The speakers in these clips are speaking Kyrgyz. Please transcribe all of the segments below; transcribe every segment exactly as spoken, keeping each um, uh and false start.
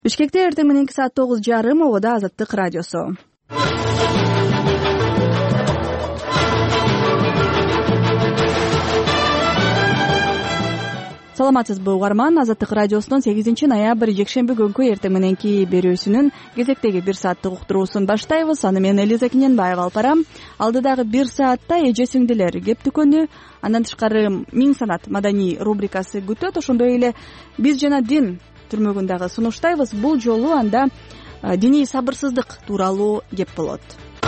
Бишкекте эртең мененки саат тогуз жарым обода Азаттык радиосу. Саламатсызбы угарман, Азаттык радиосунун сегизинчи ноябрь жекшемби күнкү эртең мененки берүүсүнүн кезектеги бир сааттык уктуруусун баштайбыз. Аны мен Элиза Кененбаева алып барам. Алдыдагы бир саатта эже сиңдилер кеп дүкөнү, андан тышкары миң санат маданий рубрикасы күтөт. Ошондой эле биз жана дин түрмөгүн дагы сунуштайбыз. Бул жолу анда диний сабырсыздык тууралуу кеп болот.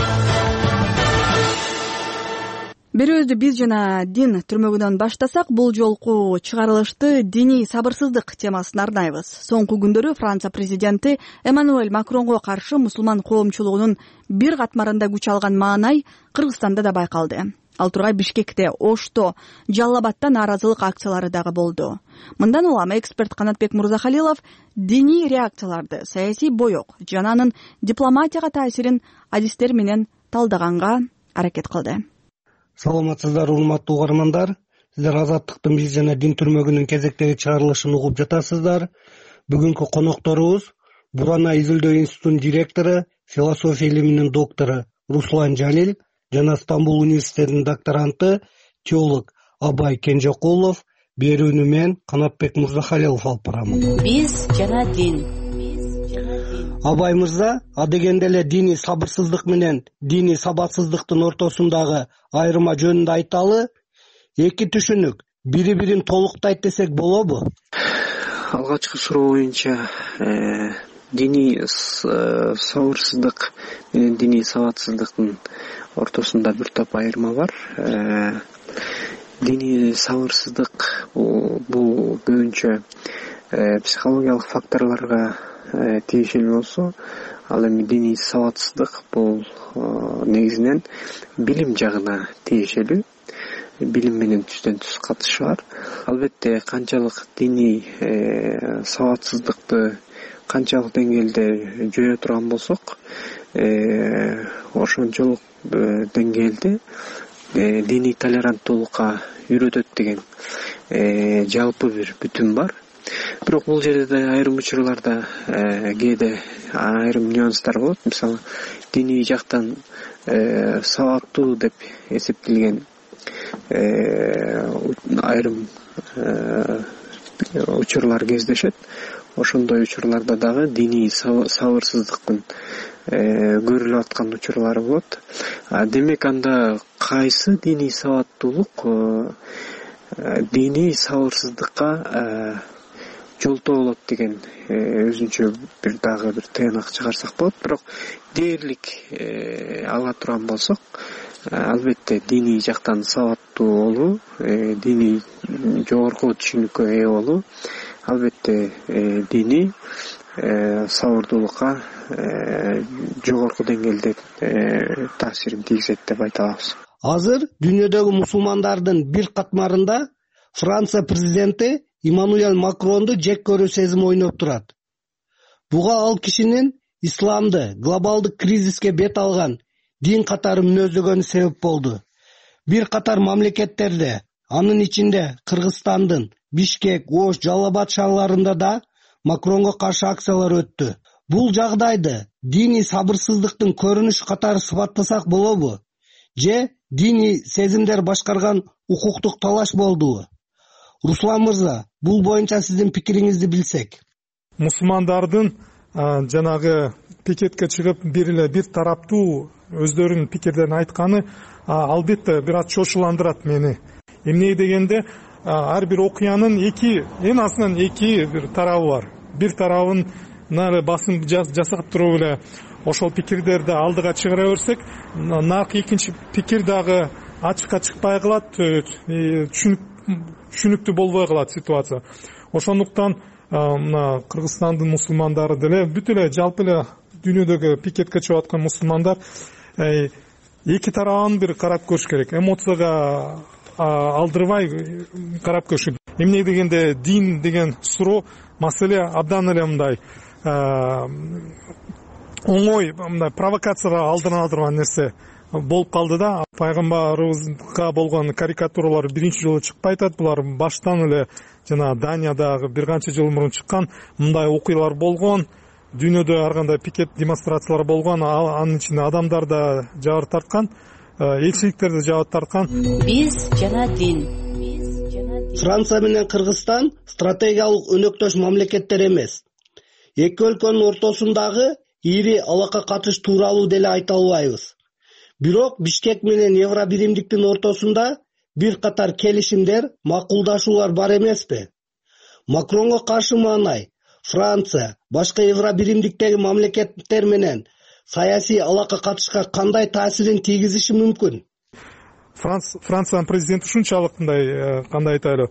Берүүбүздү биз жана дин түрмөгүнөн баштасак, бул жолку чыгарылышты диний сабырсыздык темасына арнайбыз. Соңку күндөрү Франция президенти Эммануэль Макронго каршы мусулман коомчулугунун бир катмарында күч алган маанай Кыргызстанда да байкалды. Ал тургай Бишкекте, Ошто, Жалал Абадта нааразылык акциялары дагы болду. Мындан улам эксперт Канатбек Мурзахалилов диний реакцияларды, саясий боек жана анын дипломатияга таасирин адистер менен талдаганга аракет кылды. Саламатсыздар, урматтуу угармандар. Сиздер Азаттыктын биз жана дин түрмөгүнүн кезектеги чыгарылышын угуп жатасыздар. Бүгүнкү конокторубуз Бурана изилдөө институтунун директору, философия илиминин доктору Руслан Жалил жана Стамбул университетинин докторанты, теолог Абай Кенжекулов. Берүүнү мен Канатбек Мурзахалилов алып барам. Биз жана дин. Абай мырза, адегенде эле диний сабырсыздык менен диний сабатсыздыктын ортосундагы айырма жөнүндө айталы. Эки түшүнүк бири-бирин толуктайт десек болобу? Алгачкы суроо боюнча диний сабырсыздык менен диний сабатсыздыктын ортосунда бир топ айырма бар. Диний сабырсыздык бул көбүнчө психологиялык факторлорго тийишелүү болсо, ал эми диний сабатсыздык бул негизинен билим жагына тийишелүү. Билим менен түздөн түз катышы бар. Албетте канчалык диний сабатсыздыкты канчалык деңгээлде жое турган болсок, ошончолук деңгээлде диний толеранттуулукка үйрөтөт деген жалпы бир бүтүн бар. Бирок бул жерде айрым учурларда кээде айрым нюанстар болот. Мисалы, диний жактан сабаттуу деп эсептелген айрым учурлар кездешет. Ошондой учурларда дагы диний сабырсыздыктын көрүлүп аткан учурлары болот. Демек анда кайсы диний сабаттуулук диний сабырсыздыкка жолтоо болот деген өзүнчө бир дагы бир тыянак чыгарсак болот. Бирок дээрлик ала турган болсок, албетте диний жактан сабаттуу болуу, диний жогорку түшүнүккө ээ болуу, албетте диний сабырдуулукка жогорку деңгээлде таасирин тийгизет деп айта алабыз. Азыр дүйнөдөгү мусулмандардын бир катмарында Франция президенти Эммануэль Макронду жек көрүү сезими ойноп турат. Буга ал кишинин исламды глобалдык кризиске бет алган дин катары мүнөздөгөнү себеп болду. Бир катар мамлекеттерде, анын ичинде Кыргызстандын Бишкек, Ош, Жалал Абад шаарларында да Макронго каршы акциялар өттү. Бул жагдайды диний сабырсыздыктын көрүнүш катары сыпаттасак болобу? Же диний сезимдер башкарган укуктук талаш болдубу? Руслан мырза, бул боюнча сиздин пикириңизди билсек. Мусулмандардын жанагы пикетке чыгып бир эле бир тараптуу өздөрүнүн пикирлерин айтканы албетте бир аз чочуландырат мени. Эмне дегенде, ар бир окуянын эки, эң азынан эки бир тарабы бар. Бир тарабын басым жасап туруп эле ошол пикирлерди алдыга чыгара берсек, нак экинчи пикир дагы ачыкка чыкпай калат, түшүнүктүү болбой калат ситуация. Ошондуктан мына Кыргызстандын мусулмандары деле, бүт эле жалпы эле дүйнөдөгү пикетке чыгып аткан мусулмандар эки тарабын бир карап көрүш керек. Эмоцияга алдырбай карап көрүш керек. Эмне дегенде дин деген суроо маселе абдан эле мындай оңой, мындай провокацияга алдыран алдырган нерсе болуп калды да. Пайгамбарыбызга болгон карикатуралар биринчи жолу чыкпай атат. Булар баштан эле жана Даниядагы бир канча жыл мурун чыккан мындай окуялар болгон. дүйнөдө ар кандай пикет демонстрациялар болгон, анын ичинде адамдар да жабыр тарткан, элчиликтер да жабыр тарткан. Биз жана дин. Франция менен Кыргызстан стратегиялык өнөктөш мамлекеттер эмес. Эки өлкөнүн ортосундагы ири алака катыш тууралуу деле айта албайбыз. Бирок Бишкек менен Евробиримдиктин ортосунда бир катар келишимдер, макулдашуулар бар эмеспи? Макронго каршы маанай Франция башка Евробиримдиктеги мамлекеттер менен саясий алака катышка кандай таасирин тийгизиши мүмкүн? Франциянын президенти ушунчалык мындай кандай айтайлы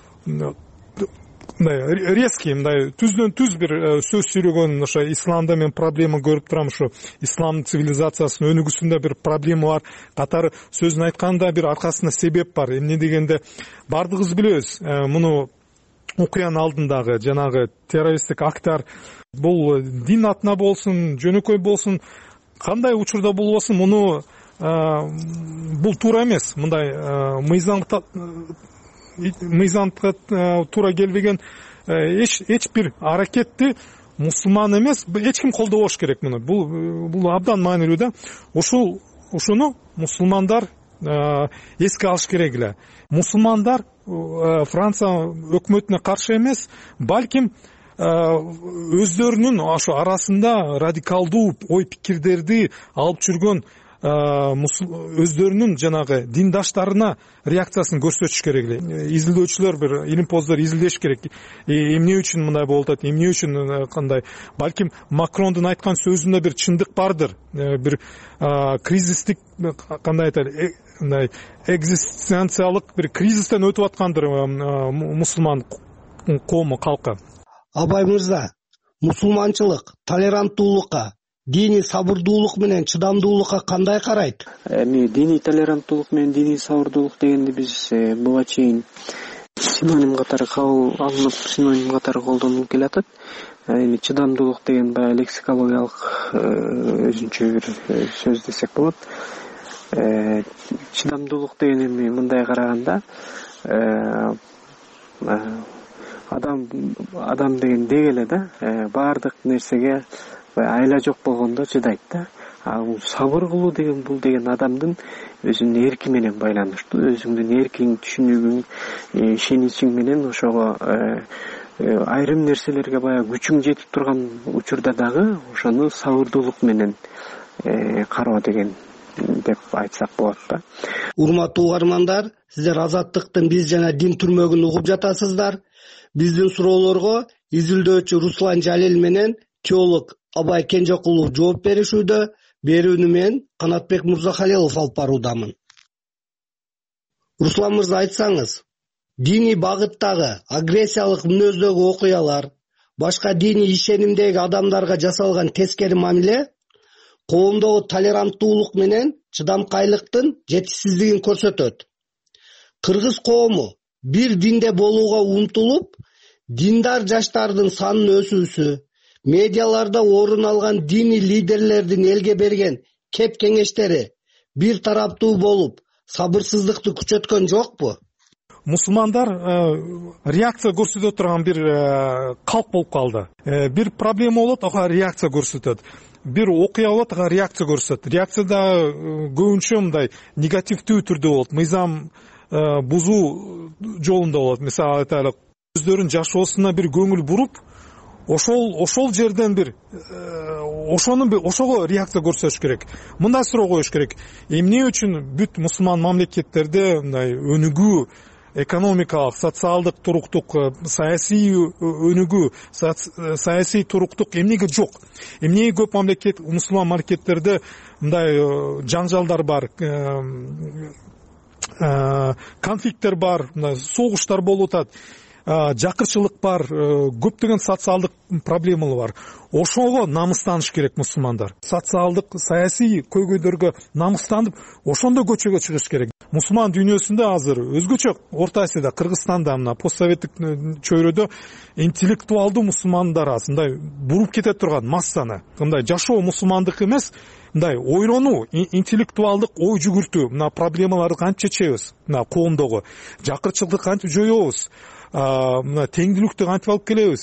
мындай резкий, мындай түздөн түз бир сөз сүйлөгөн, ошо исламда мен проблема көрүп турам, ушу ислам цивилизациясынын өнүгүүсүндө бир проблема бар катары сөзүн айтканда бир аркасында себеп бар. Эмне дегенде бардыгыбыз билебиз, муну окуянын алдындагы жанагы террористтик акттар бул дин атына болсун, жөнөкөй болсун, кандай учурда болбосун, муну бул туура эмес. Мындай мыйзамга мыйзамга туура келбеген эч эч бир аракетти мусулман эмес эч ким колдобош керек. Муну бул бул абдан маанилүү да. Ушул ушуну мусулмандар эске алыш керек эле. Мусулмандар Франция өкмөтүнө каршы эмес, балким өздөрүнүн ошо арасында радикалдуу ой пикирдерди алып жүргөн өздөрүнүн жанагы диндаштарына реакциясын көрсөтүш керек эле. Изилдөөчүлөр, бир илимпоздор изилдеш керек. Эмне үчүн мындай болуп атат, эмне үчүн кандай? Балким Макрондун айткан сөзүндө бир чындык бардыр. Бир кризистик кандай айтайлы, мындай экзистенциялык бир кризистен өтүп аткандыр мусулман коому, калкы. Абай мырза, мусулманчылык толеранттуулукка, диний сабырдуулук менен чыдамдуулукка кандай карайт? Эми диний толеранттуулук менен диний сабырдуулук дегенди биз буга чейин синоним катары кабыл алынып, синоним катары колдонулуп келатат. Эми чыдамдуулук деген баягы лексикологиялык өзүнчө бир сөз десек болот. Чыдамдуулук деген эми мындай караганда адам адам деген деги эле да, баардык нерсеге айла жок болгондо чыдайт да. А сабыр кылуу деген бул деген адамдын өзүнүн эрки менен байланыштуу, өзүңдүн эркиң, түшүнүгүң, ишеничиң менен ошого айрым нерселерге баягы күчүң жетип турган учурда дагы ошону сабырдуулук менен кароо деген деп айтсак болот да. Урматтуу угармандар, сиздер Азаттыктын биз жана дин түрмөгүн угуп жатасыздар. Биздин суроолорго изилдөөчү Руслан Жалил менен теолог Абай Кенжекулов жооп беришүүдө. Берүүнү мен Канатбек Мурзахалилов алып баруудамын. Руслан мырза, айтсаңыз, диний багыттагы агрессиялык мүнөздөгү окуялар башка диний ишенимдеги адамдарга жасалган тескери мамиле коомдогу толеранттуулук менен чыдамкайлыктын жетишсиздигин көрсөтөт. Кыргыз коому бир динде болууга умтулуп, диндар жаштардын санын өсүүсү, медиаларда орун алган диний лидерлердин элге берген кеп кеңештери бир тараптуу болуп, сабырсыздыкты күчөткөн жокпу? Мусулмандар реакция көрсөтө турган бир калп болуп калды. Бир проблема болот, ага реакция көрсөтөт. Бир окуя болот, ага реакция көрсөтөт. Реакцияда көбүнчө мындай негативдүү түрдө болот. Мыйзам бузуу жолунда болот. Мисалы айтайлы, өздөрүнүн жашоосуна бир көңүл буруп, ошол ошол жерден бир ошонун ошого реакция көрсөтүш керек. Мындай суроо коюш керек. Эмне үчүн бүт мусулман мамлекеттерде мындай өнүгүү, экономикалык, социалдык туруктук, саясий өнүгүү, саясий туруктук эмнеге жок? Эмнеге көп мамлекет, мусулман мамлекеттерде мындай жаңжалдар бар, конфликттер бар, согуштар болуп атат, жакырчылык бар, көптөгөн социалдык проблемалар бар. Ошого намыстаныш керек мусулмандар. Социалдык, саясий көйгөйлөргө намыстанып, ошондо көчөгө чыгыш керек. Мусулман дүйнөсүндө азыр өзгөчө Орто Азияда, Кыргызстанда, мына постсоветтик чөйрөдө интеллектуалдуу мусулмандар аз, мындай буруп кете турган массаны, мындай жашоо мусулмандык эмес, мындай ойлонуу, интеллектуалдык ой жүгүртүү, мына проблемаларды кантип чечебиз, мына коомдогу жакырчылыкты кантип жоебуз, мына теңдүүлүктү кантип алып келебиз,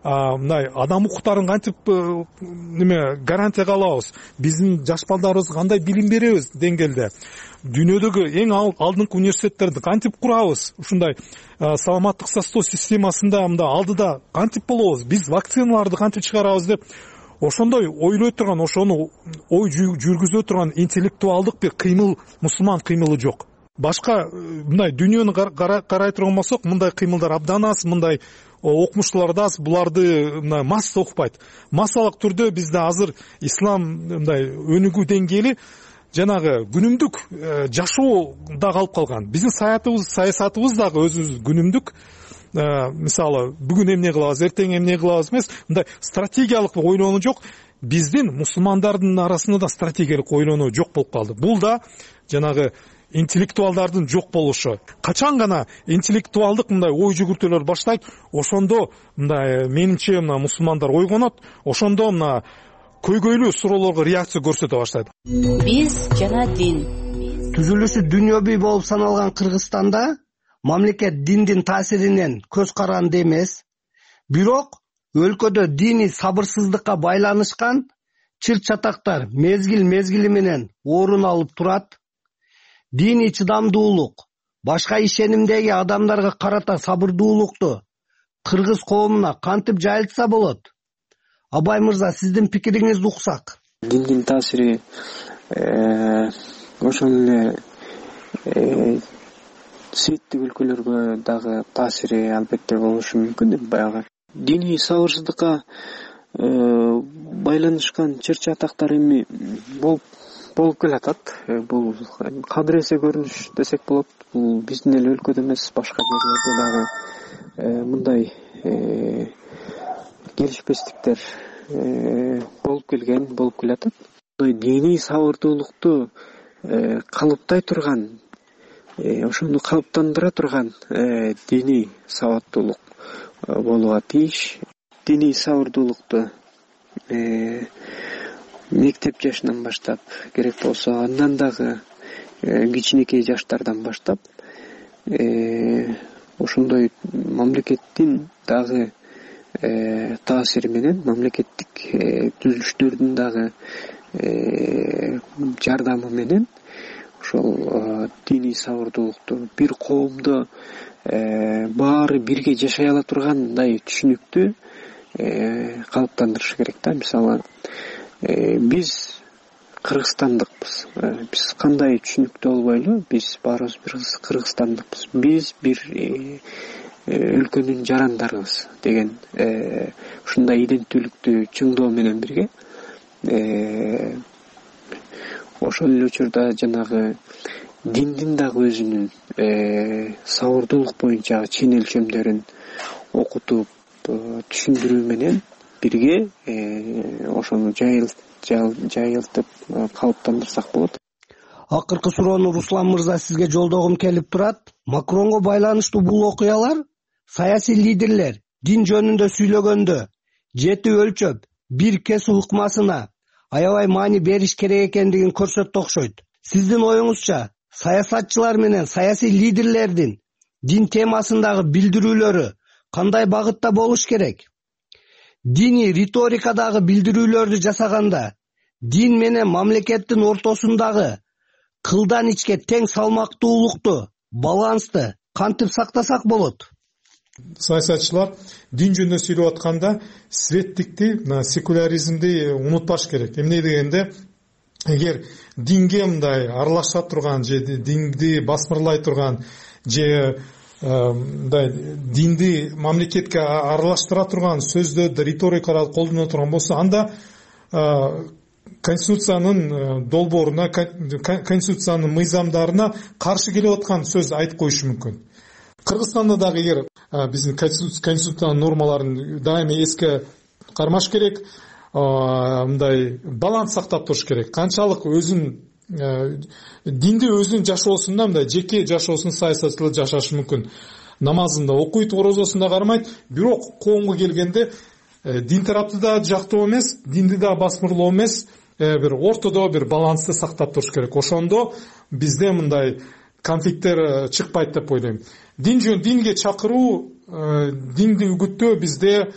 мындай адам укуктарын кантип неме гарантияга алабыз, биздин жаш балдарыбызга кандай билим беребиз деңгээлде, дүйнөдөгү эң алдыңкы университеттерди кантип курабыз, ушундай саламаттык сактоо системасында мындай алдыда кантип болобуз, биз вакциналарды кантип чыгарабыз деп ошондой ойлой турган, ошону ой жүргүзө турган интеллектуалдык бир кыймыл, мусулман кыймылы жок. Башка мындай дүйнөнү карай турган болсок, мындай кыймылдар абдан аз, мындай окумуштуулар да аз, буларды мындай масса укпайт. Массалык түрдө бизде азыр ислам мындай өнүгүү деңгээли жанагы күнүмдүк жашоодо калып калган. Биздин саятыбыз, саясатыбыз дагы өзүбүз күнүмдүк. Мисалы, бүгүн эмне кылабыз, эртең эмне кылабыз эмес, мындай стратегиялык ойлонуу жок. Биздин мусулмандардын арасында да стратегиялык ойлонуу жок болуп калды. Бул да жанагы интеллектуалдардын жок болушу. Качан гана интеллектуалдык мындай ой жүгүртүүлөр баштайт, ошондо мындай менимче мына мусулмандар ойгонот, ошондо мына көйгөйлүү суроолорго реакция көрсөтө баштайт. Биз жана дин. Түзүлүшү дүйнөбүй болуп саналган Кыргызстанда мамлекет диндин таасиринен көз каранды эмес, бирок өлкөдө диний сабырсыздыкка байланышкан чыр чатактар мезгил мезгили менен орун алып турат. Диний чыдамдуулук, башка ишенимдеги адамдарга карата сабырдуулукту кыргыз коомуна кантип жайылтса болот? Абай мырза, сиздин пикириңизди уксак. Диндин таасири ошол эле светтик өлкөлөргө дагы таасири албетте болушу мүмкүн деп баягы. Диний сабырсыздыкка байланышкан чыр чатактар эми болуп болуп келатат. Бул кадыресе көрүнүш десек болот. Бул биздин эле өлкөдө эмес, башка жерлерде дагы мындай келишпестиктер болуп келген, болуп келатат. Диний сабырдуулукту калыптай турган, ошону калыптандыра турган диний сабаттуулук болууга тийиш. Диний сабырдуулукту мектеп жашынан баштап, керек болсо андан дагы кичинекей жаштардан баштап ошондой мамлекеттин дагы таасири менен, мамлекеттик түзүлүштөрдүн дагы жардамы менен ошол диний сабырдуулукту бир коомдо баары бирге жашай ала тургандай түшүнүктү калыптандырыш керек да. Мисалы, биз кыргызстандыкпыз. Биз кандай түшүнүктүү болбойлу, биз баарыбыз бир кыргызстандыкпыз. Биз бир өлкөнүн жарандарыбыз деген ушундай иденттүүлүктү чыңдоо менен бирге ошол эле учурда жанагы диндин дагы өзүнүн сабырдуулук боюнча чен өлчөмдөрүн окутуп түшүндүрүү менен бирге ошону жайылтып калыптандырсак болот. Акыркы суроону Руслан мырза сизге жолдогум келип турат. Макронго байланыштуу бул окуялар саясий лидерлер дин жөнүндө сүйлөгөндө жети өлчөп бир кесип ыкмасына аябай маани бериш керек экендигин көрсөттү окшойт. Сиздин оюңузча саясатчылар менен саясий лидерлердин дин темасындагы билдирүүлөрү кандай багытта болуш керек? Диний риторикадагы билдирүүлөрдү жасаганда дин менен мамлекеттин ортосундагы кылдан ичке тең салмактуулукту, балансты кантип сактасак болот? Саясатчылар дин жөнүндө сүйлөп атканда светтикти, секуляризмди унутпаш керек. Эмне дегенде, эгер динге мындай аралаша турган же динди басмырлай турган же мындай динди мамлекетке аралаштыра турган сөздөрдү риторикаларды колдоно турган болсо, анда конституциянын долбооруна, конституциянын мыйзамдарына каршы келип аткан сөз айтып коюшу мүмкүн. Кыргызстанда дагы эгер биздин конституциянын нормаларын дайыма эске кармаш керек, мындай баланс сактап туруш керек. Канчалык өзүн динди өзүнүн жашоосунда, мындай жеке жашоосун саясатчылар жашашы мүмкүн. Намазында окуйт, орозосунда кармайт, бирок коомго келгенде дин тарапты да жактоо эмес, динди да басмырлоо эмес, бир ортодо бир балансты сактап туруш керек. Ошондо бизде мындай конфликттер чыкпайт деп ойлойм. Дин жөн динге чакыруу, динди үгүттөө бизде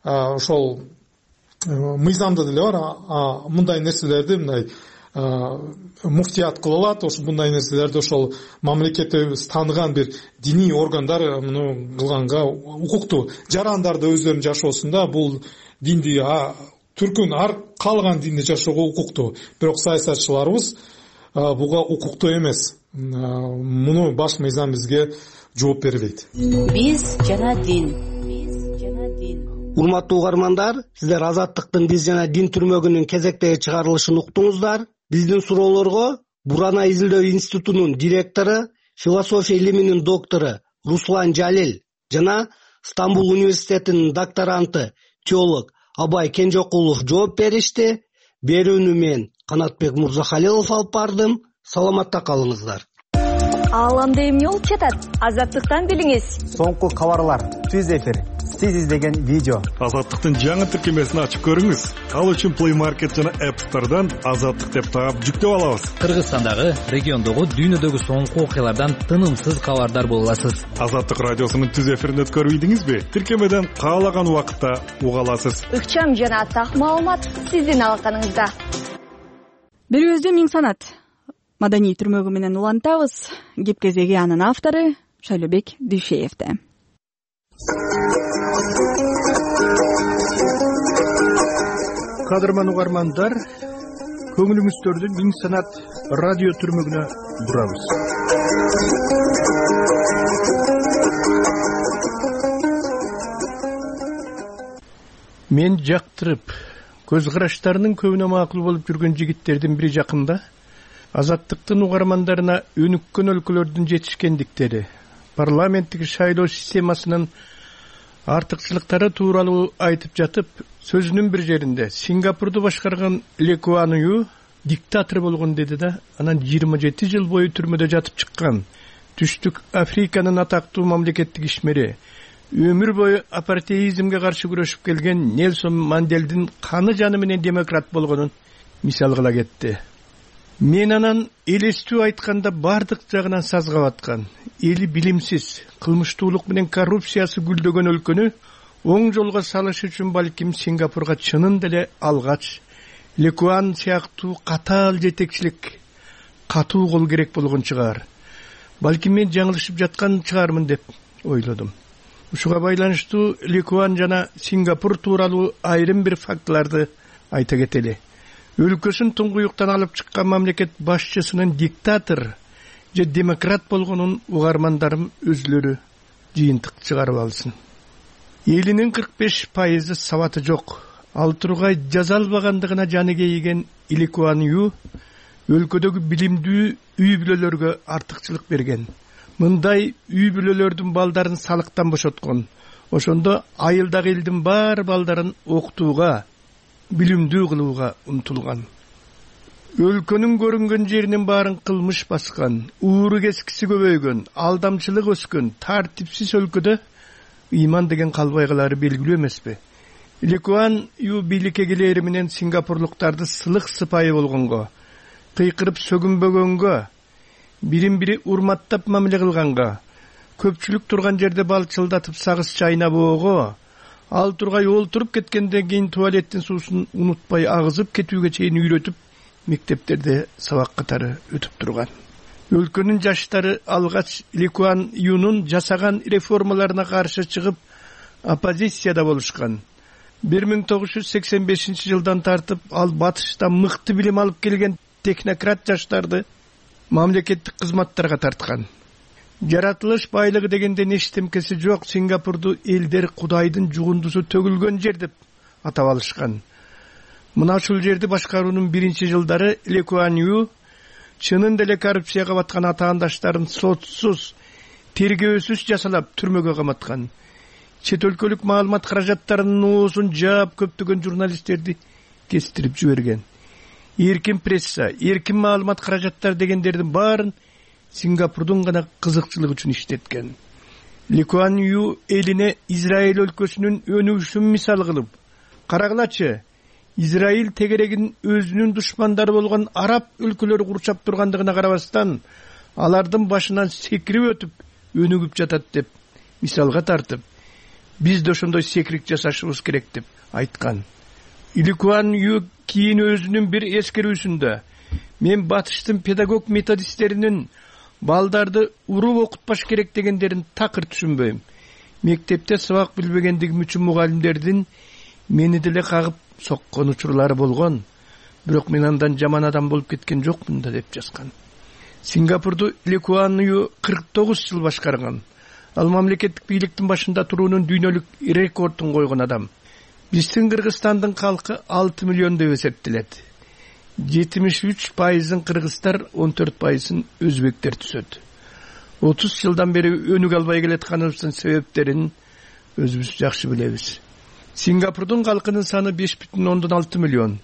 ошол мыйзамда деле бар, мындай нерселерди мындай муфтият кыла алат. Ошо мындай нерселерди ошол мамлекетибиз тааныган бир диний органдар муну кылганга укуктуу. Жарандар да өздөрүнүн жашоосунда бул динди түркүн ар каалаган динди жашоого укуктуу. Бирок саясатчыларыбыз буга укуктуу эмес. Муну баш мыйзам бизге жооп бербейт. Биз жана дин. Урматтуу угармандар, сиздер Азаттыктын биз жана дин түрмөгүнүн кезектеги чыгарылышын уктуңуздар. Биздин суроолорго Бурана изилдөө институтунун директору, философия илиминин доктору Руслан Жалил жана Стамбул университетинин докторанты, теолог Абай Кенжокулов жооп беришти. Берүүнү мен Канатбек Мурзахалилов алып бардым. Саламатта калыңыздар. Ааламда эмне болуп жатат? Азаттыктан билиңиз. Соңку кабарлар, түз эфир, сиз издеген видео. Азаттыктын жаңы тиркемесин ачып көрүңүз. Ал үчүн Play Market жана App Store'дан Азаттык деп таап жүктөп алабыз. Кыргызстандагы, региондогу, дүйнөдөгү соңку окуялардан тынымсыз кабардар боло аласыз. Азаттык радиосунун түз эфирин өткөрбөйдүңүзбү? Тиркемеден каалаган убакытта уга аласыз. Ыкчам жана так маалымат сиздин алаканыңызда. Берүүбүздө миң санат маданий түрмөгү менен улантабыз. Кеп кезеги анын автору Шайлообек Дүйшеевде. Кадырман угармандар, көңүлүңүздөрдү миң санат радио түрмөгүнө бурабыз. Мен жактырып, көз караштарынын көбүнө макул болуп жүргөн жигиттердин бири жакында Азаттыктын угармандарына өнүккөн өлкөлөрдүн жетишкендиктери, парламенттик шайлоо системасынын артыкчылыктары тууралуу айтып жатып, сөзүнүн бир жеринде Сингапурду башкарган Ли Куан Ю диктатор болгон деди да, анан жыйырма жети жыл бою түрмөдө жатып чыккан Түштүк Африканын атактуу мамлекеттик ишмери, өмүр бою апартеизмге каршы күрөшүп келген Нельсон Манделдин каны жаны менен демократ болгонун мисал кыла кетти. Мен анан элестүү айтканда бардык жагынан сазгап аткан, эли билимсиз, кылмыштуулук менен коррупциясы гүлдөгөн өлкөнү оң жолго салыш үчүн балким Сингапурга чынын деле алгач Ли Куан сыяктуу катаал жетекчилик, катуу кол керек болгон чыгар. Балким мен жаңылышып жаткан чыгармын деп ойлодум. Ушуга байланыштуу Ли Куан жана Сингапур тууралуу айрым бир фактыларды айта кетели. Өлкөсүн туңгуюктан алып чыккан мамлекет башчысынын диктатор же демократ болгонун угармандарым өзлөрү жыйынтык чыгарып алсын. Элинин кырк беш пайызы сабаты жок. Ал тургай жаза албагандыгына жаны кейиген Ли Куан Ю өлкөдөгү билимдүү үй бүлөлөргө артыкчылык берген. Мындай үй бүлөлөрдүн балдарын салыктан бошоткон. Ошондо айылдагы элдин бар балдарын окутууга, билимдүү кылууга умтулган. Өлкөнүн көрүнгөн жеринин баарын кылмыш баскан, ууру кескиси көбөйгөн, алдамчылык өскөн, тартипсиз өлкөдө ыйман деген калбайгылары белгилүү эмеспи? Ли Куан Ю бийликке келери менен сингапурлуктарды сылык сыпайы болгонго, кыйкырып сөгүнбөгөнгө, бирин бири урматтап мамиле кылганга, көпчүлүк турган жерде балчылдатып сагыз чайнабоого, ал тургай олтуруп кеткенден кийин туалеттин суусун унутпай агызып кетүүгө чейин үйрөтүп, мектептерде сабак катары өтүп турган. Өлкөнүн жаштары алгач Ли Куан Юнун жасаган реформаларына каршы чыгып, оппозицияда болушкан. бир миң тогуз жүз сексен бешинчи жылдан тартып ал батышта мыкты билим алып келген технократ жаштарды мамлекеттик кызматтарга тарткан. Жаратылыш байлыгы дегенде эчтемкеси жок Сингапурду элдер Кудайдын жугундусу төгүлгөн жер деп атап алышкан. Мына ушул жерди башкаруунун биринчи жылдары Ли Куан Ю чынын деле коррупцияга баткан атаандаштарын сотсуз, тергөөсүз жасалап түрмөгө каматкан. Чет өлкөлүк маалымат каражаттарынын оозун жаап көптөгөн журналисттерди кестирип жиберген. Эркин пресса, эркин маалымат каражаттар дегендердин баарын Сингапурдун гана кызыкчылыгы үчүн иштеткен. Ли Куан Ю элине Израиль өлкөсүнүн өнүгүшүн мисал кылып, карагылачы, Израиль тегерегин өзүнүн душмандары болгон араб өлкөлөрү курчап тургандыгына карабастан, алардын башынан секирип өтүп, өнүгүп жатат деп мисалга тартып, биз да ошондой секирик жасашыбыз керек деп айткан. Иликуан Ю кийин өзүнүн бир эскерүүсүндө мен батыштын педагог методисттеринин балдарды уруп окутпаш керек дегендерин такыр түшүнбөйм. Мектепте сабак билбегендигим үчүн мугалимдердин мени деле кагып соккон учурлары болгон. Бирок мен андан жаман адам болуп кеткен жокмун да деп жазган. Сингапурду Иликуан Ю кырк тогуз жыл башкарган. Ал мамлекеттик бийликтин башында туруунун дүйнөлүк рекордун койгон адам. Биздин Кыргызстандын калкы алты миллион деп эсептелет. жетимиш үч пайызын кыргыздар, он төрт пайызын өзбектер түзөт. отуз жылдан бери өнүк албай келатканыбыздын себептерин өзүбүз жакшы билебиз. Сингапурдун калкынын саны беш бүтүн ондон алты миллион.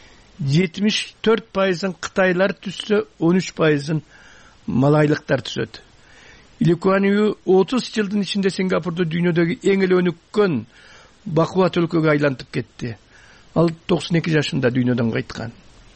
жетимиш төрт пайызын кытайлар түзсө, он үч пайызын малайлыктар түзөт. Иликуан Ю отуз жылдын ичинде Сингапурду дүйнөдөгү эң эле өнүккөн бакубат өлкөгө айлантып кетти. Ал токсон эки жашында дүйнөдөн кайткан.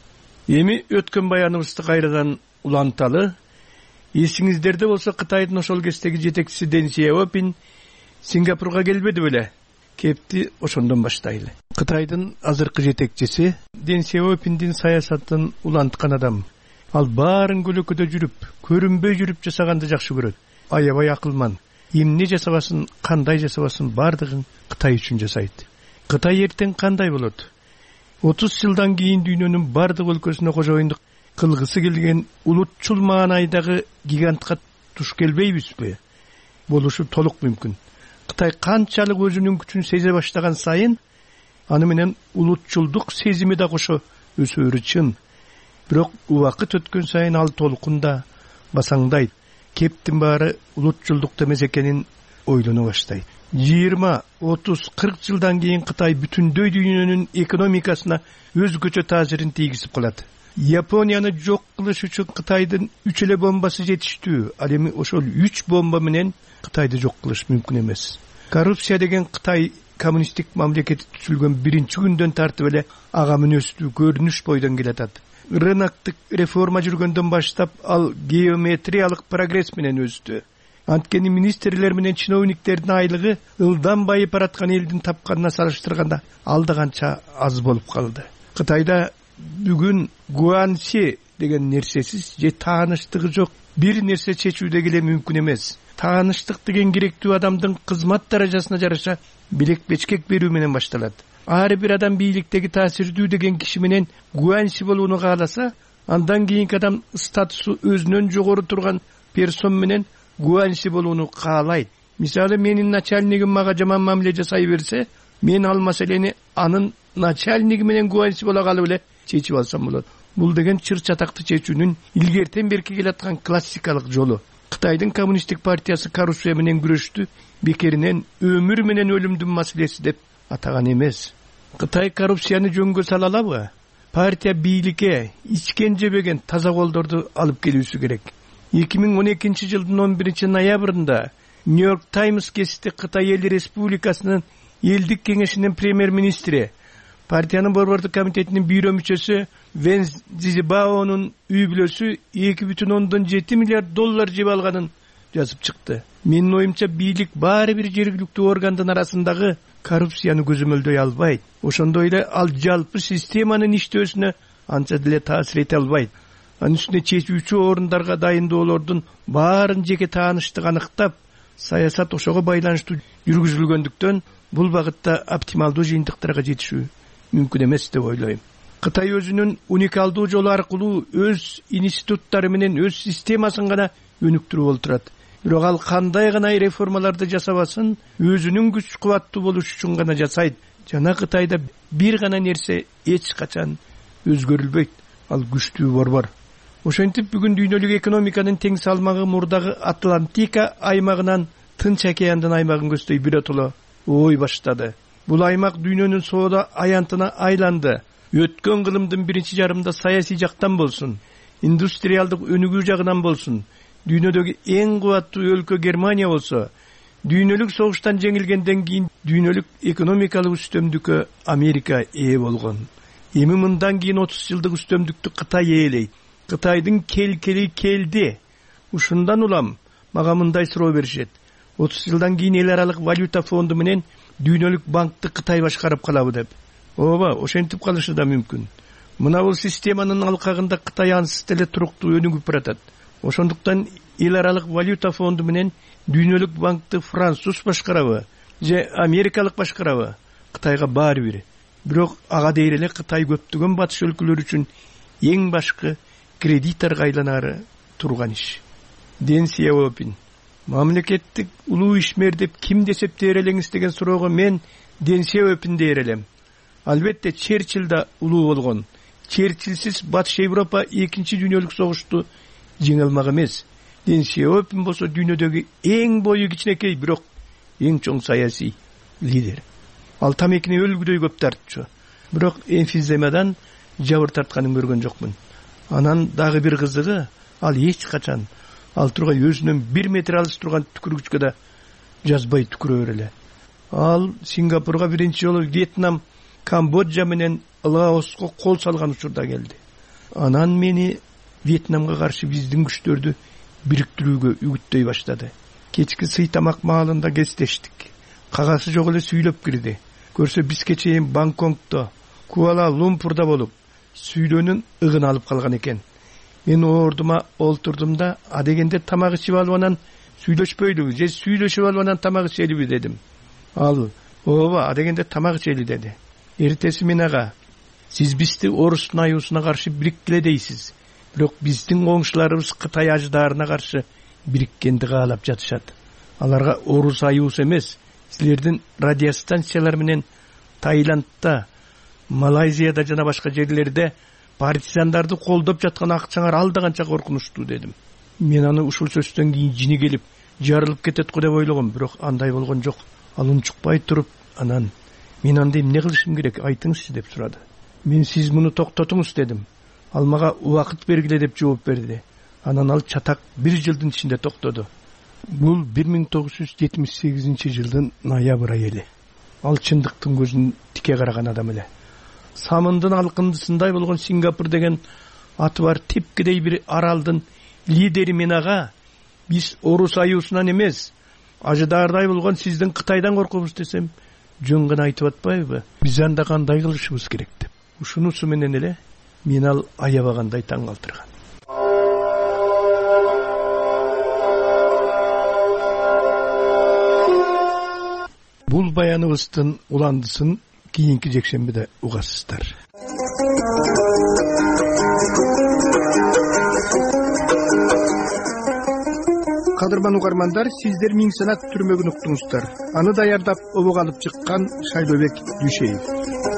Эми өткөн баяныбызды кайрадан уланталы. Эсиңиздерде болсо Кытайдын ошол кездеги жетекчиси Дэн Сяопин Сингапурга келбеди беле? Кепти ошондон баштайлы. Кытайдын азыркы жетекчиси Дэн Сяопиндин саясатын уланткан адам. Ал баарын көлөкөдө жүрүп, көрүнбөй жүрүп жасаганды жакшы көрөт. Аябай акылман. Эмне жасабасын, кандай жасабасын бардыгын Кытай үчүн жасайт. Кытай эртең кандай болот? отуз жылдан кийин дүйнөнүн бардык өлкөсүнө кожоюндук кылгысы келген улутчул маанайдагы гигантка туш келбейбизби? Болушу толук мүмкүн. Кытай канчалык өзүнүн күчүн сезе баштаган сайын, аны менен улутчулдук сезими да кошо өсөөрү чын. Бирок убакыт өткөн сайын ал толкунда басаңдайт. Кептин баары улутчулдук эмес экенин ойлоно баштайт. жыйырма, отуз, кырк жылдан кийин Кытай бүтүндөй дүйнөнүн экономикасына өзгөчө таасирин тийгизип калат. Японияны жок кылыш үчүн Кытайдын үч эле бомбасы жетиштүү. Ал эми ошол үч бомба менен Кытайды жок кылыш мүмкүн эмес. Коррупция деген Кытай коммунисттик мамлекети түзүлгөн биринчи күндөн тартып эле ага мүнөздүү көрүнүш бойдон келатат. Рыноктук реформа жүргөндөн баштап ал геометриялык прогресс менен өздү. Анткени министрлер менен чиновниктердин айлыгы ылдан байып бараткан элдин тапканына салыштырганда ал да канча аз болуп калды. Кытайда бүгүн гуанси деген нерсесиз же тааныштыгы жок бир нерсе чечүүдө келе мүмкүн эмес. Тааныштык деген керектүү адамдын кызмат даражасына жараша билек бечкек берүү менен башталат. Ар бир адам бийликтеги таасирдүү деген киши менен гуанси болууну кааласа, андан кийинки адам статусу өзүнөн жогору турган персон менен гуанси болууну каалайт. Мисалы, менин начальнигим мага жаман мамиле жасай берсе, мен ал маселени анын начальниги менен гуанси боло калып эле чечип алсам болот. Бул деген чыр чатакты чечүүнүн илгертен берки келаткан классикалык жолу. Кытайдын коммунисттик партиясы коррупция менен күрөштү бекеринен өмүр менен өлүмдүн маселеси деп атаган эмес. Кытай коррупцияны жөнгө сала алабы? Партия бийликке ичкен жебеген таза колдорду алып келүүсү керек. эки миң он экинчи жылдын он биринчи ноябрында Нью-Йорк Таймс гезити Кытай Эл Республикасынын элдик кеңешинин премьер-министри, партиянын борбордук комитетинин бюро мүчөсү Вен Цзибаонун үй бүлөсү эки бүтүн ондон жети миллиард доллар жеп алганын жазып чыкты. Менин оюмча бийлик баары бир жергиликтүү органдын арасындагы коррупцияны көзөмөлдөй албайт. Ошондой эле ал жалпы системанын иштөөсүнө анча деле таасир эте албайт. Анын үстүнө чечүүчү орундарга дайындоолордун баарын жеке тааныштык аныктап, саясат ошого байланыштуу жүргүзүлгөндүктөн бул багытта оптималдуу жыйынтыктарга жетишүү мүмкүн эмес деп ойлойм. Кытай өзүнүн уникалдуу жолу аркылуу өз институттары менен өз системасын гана өнүктүрүп олтурат. Бирок ал кандай гана реформаларды жасабасын, өзүнүн күч кубаттуу болуш үчүн гана жасайт. Жана Кытайда бир гана нерсе эч качан өзгөрүлбөйт. Ал күчтүү борбор. Ошентип бүгүн дүйнөлүк экономиканын тең салмагы мурдагы Атлантика аймагынан Тынч океандын аймагын көздөй биротоло ой баштады. Бул аймак дүйнөнүн соода аянтына айланды. Өткөн кылымдын биринчи жарымында саясий жактан болсун, индустриалдык өнүгүү жагынан болсун, дүйнөдөгү эң кубаттуу өлкө Германия болсо, дүйнөлүк согуштан жеңилгенден кийин дүйнөлүк экономикалык үстөмдүккө Америка ээ болгон. Эми мындан кийин отуз жылдык үстөмдүктү Кытай ээлейт. Кытайдын келкели келди. Ушундан улам мага мындай суроо беришет. отуз жылдан кийин эл аралык валюта фонду менен дүйнөлүк банкты Кытай башкарып калабы деп. Ооба, ошентип калышы да мүмкүн. Мына бул системанын алкагында Кытай ансыз деле туруктуу өнүгүп баратат. Ошондуктан эл аралык валюта фонду менен дүйнөлүк банкты француз башкарабы же америкалык башкарабы Кытайга баары бир. Бирок ага дейр эле Кытай көптөгөн батыш өлкөлөр үчүн эң башкы кредиторго айланары турган иш. Дэн Сяопин: мамлекеттик улуу ишмер деп кимди эсептей элеңиз деген суроого мен Дэн Сяопин дейр элем. Албетте Черчилль да улуу болгон. Черчилльсиз Батыш Европа экинчи дүйнөлүк согушту жеңе алмак эмес. Дэн Сяопин болсо дүйнөдөгү эң бою кичинекей, бирок эң чоң саясий лидер. Ал тамекини өлгүдөй көп тартчу. Бирок эмфиземадан жабыр тартканын көргөн жокмун. Анан дагы бир кызыгы, ал эч качан ал тургай өзүнөн бир метр алыс турган түкүргүчкө да жазбай түкүрө береле. Ал Сингапурга биринчи жолу Вьетнам, Камбоджа менен Лаоско кол салган учурда келди. Анан мени Вьетнамга каршы биздин күчтөрдү бириктирүүгө үгүттөй баштады. Кечки сый тамак маалында кездештик. Кагасы жок эле сүйлөп кирди. Көрсө бизге чейин Бангкокто, Куала Лумпурда болуп, сүйлөөнүн ыгын алып калган экен. Мен ордума олтурдум да, а дегенде тамак ичип алып анан сүйлөшпөйлүбү же сүйлөшүп алып анан тамак ичелиби дедим. Ал: ооба, а дегенде тамак ичели деди. Эртеси мен ага: сиз бизди орустун аюусуна каршы бириккиле дейсиз, бирок биздин коңшуларыбыз Кытай аждаарына каршы бириккенди каалап жатышат. Аларга орус аюусу эмес, силердин радиостанциялар менен Таиландда, Малайзияда жана башка жерлерде партизандарды колдоп жаткан акчаңар алда канча коркунучтуу дедим. Мен аны ушул сөздөн кийин жини келип жарылып кетет го деп ойлогом, бирок андай болгон жок. Ал унчукпай туруп, анан: мен анда эмне кылышым керек, айтыңызчы деп сурады. Мен: сиз муну токтотуңуз дедим. Ал мага убакыт бергиле деп жооп берди. Анан ал чатак бир жылдын ичинде токтоду. Бул бир миң тогуз жүз жетимиш сегизинчи жылдын ноябрь айы эле. Ал чындыктын көзүн тике караган адам эле. Самындын алкындысындай болгон Сингапур деген аты бар тепкидей бир аралдын лидери мен ага: биз орус аюусунан эмес, ажыдаардай болгон сиздин Кытайдан коркобуз десем, жөн гана айтып атпайбы? Биз анда кандай кылышыбыз керек деп. Ушунусу менен эле мен ал аябагандай таң калтырган. Бул баяныбыздын уландысын кийинки жекшембиде угасыздар. Кадырман угармандар, сиздер Миң санат түрмөгүн уктуңуздар. Аны даярдап обок алып чыккан Шайлообек Дүйшеев.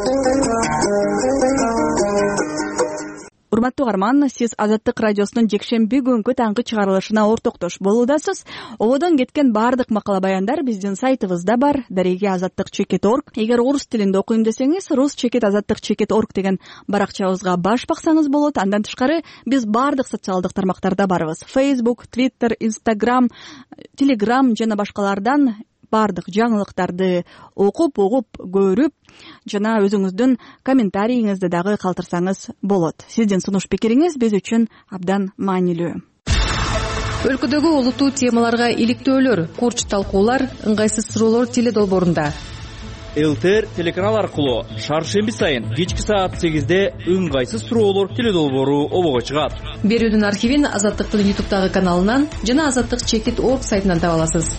Урматтуу угарман, сиз Азаттык радиосунун жекшемби күнкү таңкы чыгарылышына ортоктош болуудасыз. Ободон кеткен баардык макала баяндар биздин сайтыбызда бар, дареги азаттык чекит точка орг. Эгер орус тилинде окуйм десеңиз, рус чекит азаттык чекит точка орг деген баракчабызга баш баксаңыз болот. Андан тышкары биз баардык социалдык тармактарда барбыз. Facebook, Twitter, Instagram, Telegram жана башкалардан баардык жаңылыктарды окуп, угуп, көрүп жана өзүңүздүн комментарийиңизди дагы калтырсаңыз болот. Сиздин сунуш пикириңиз биз үчүн абдан маанилүү. Өлкөдөгү олуттуу темаларга иликтөөлөр, курч талкуулар, ыңгайсыз суроолор теле долбоорунда. ЛТР телеканал аркылуу шаршемби сайын кечки саат сегизде ыңгайсыз суроолор теле долбоору обого чыгат. Берүүнүн архивин Азаттыктын ютубтагы каналынан жана азаттык чекит точка орг сайтынан таба аласыз.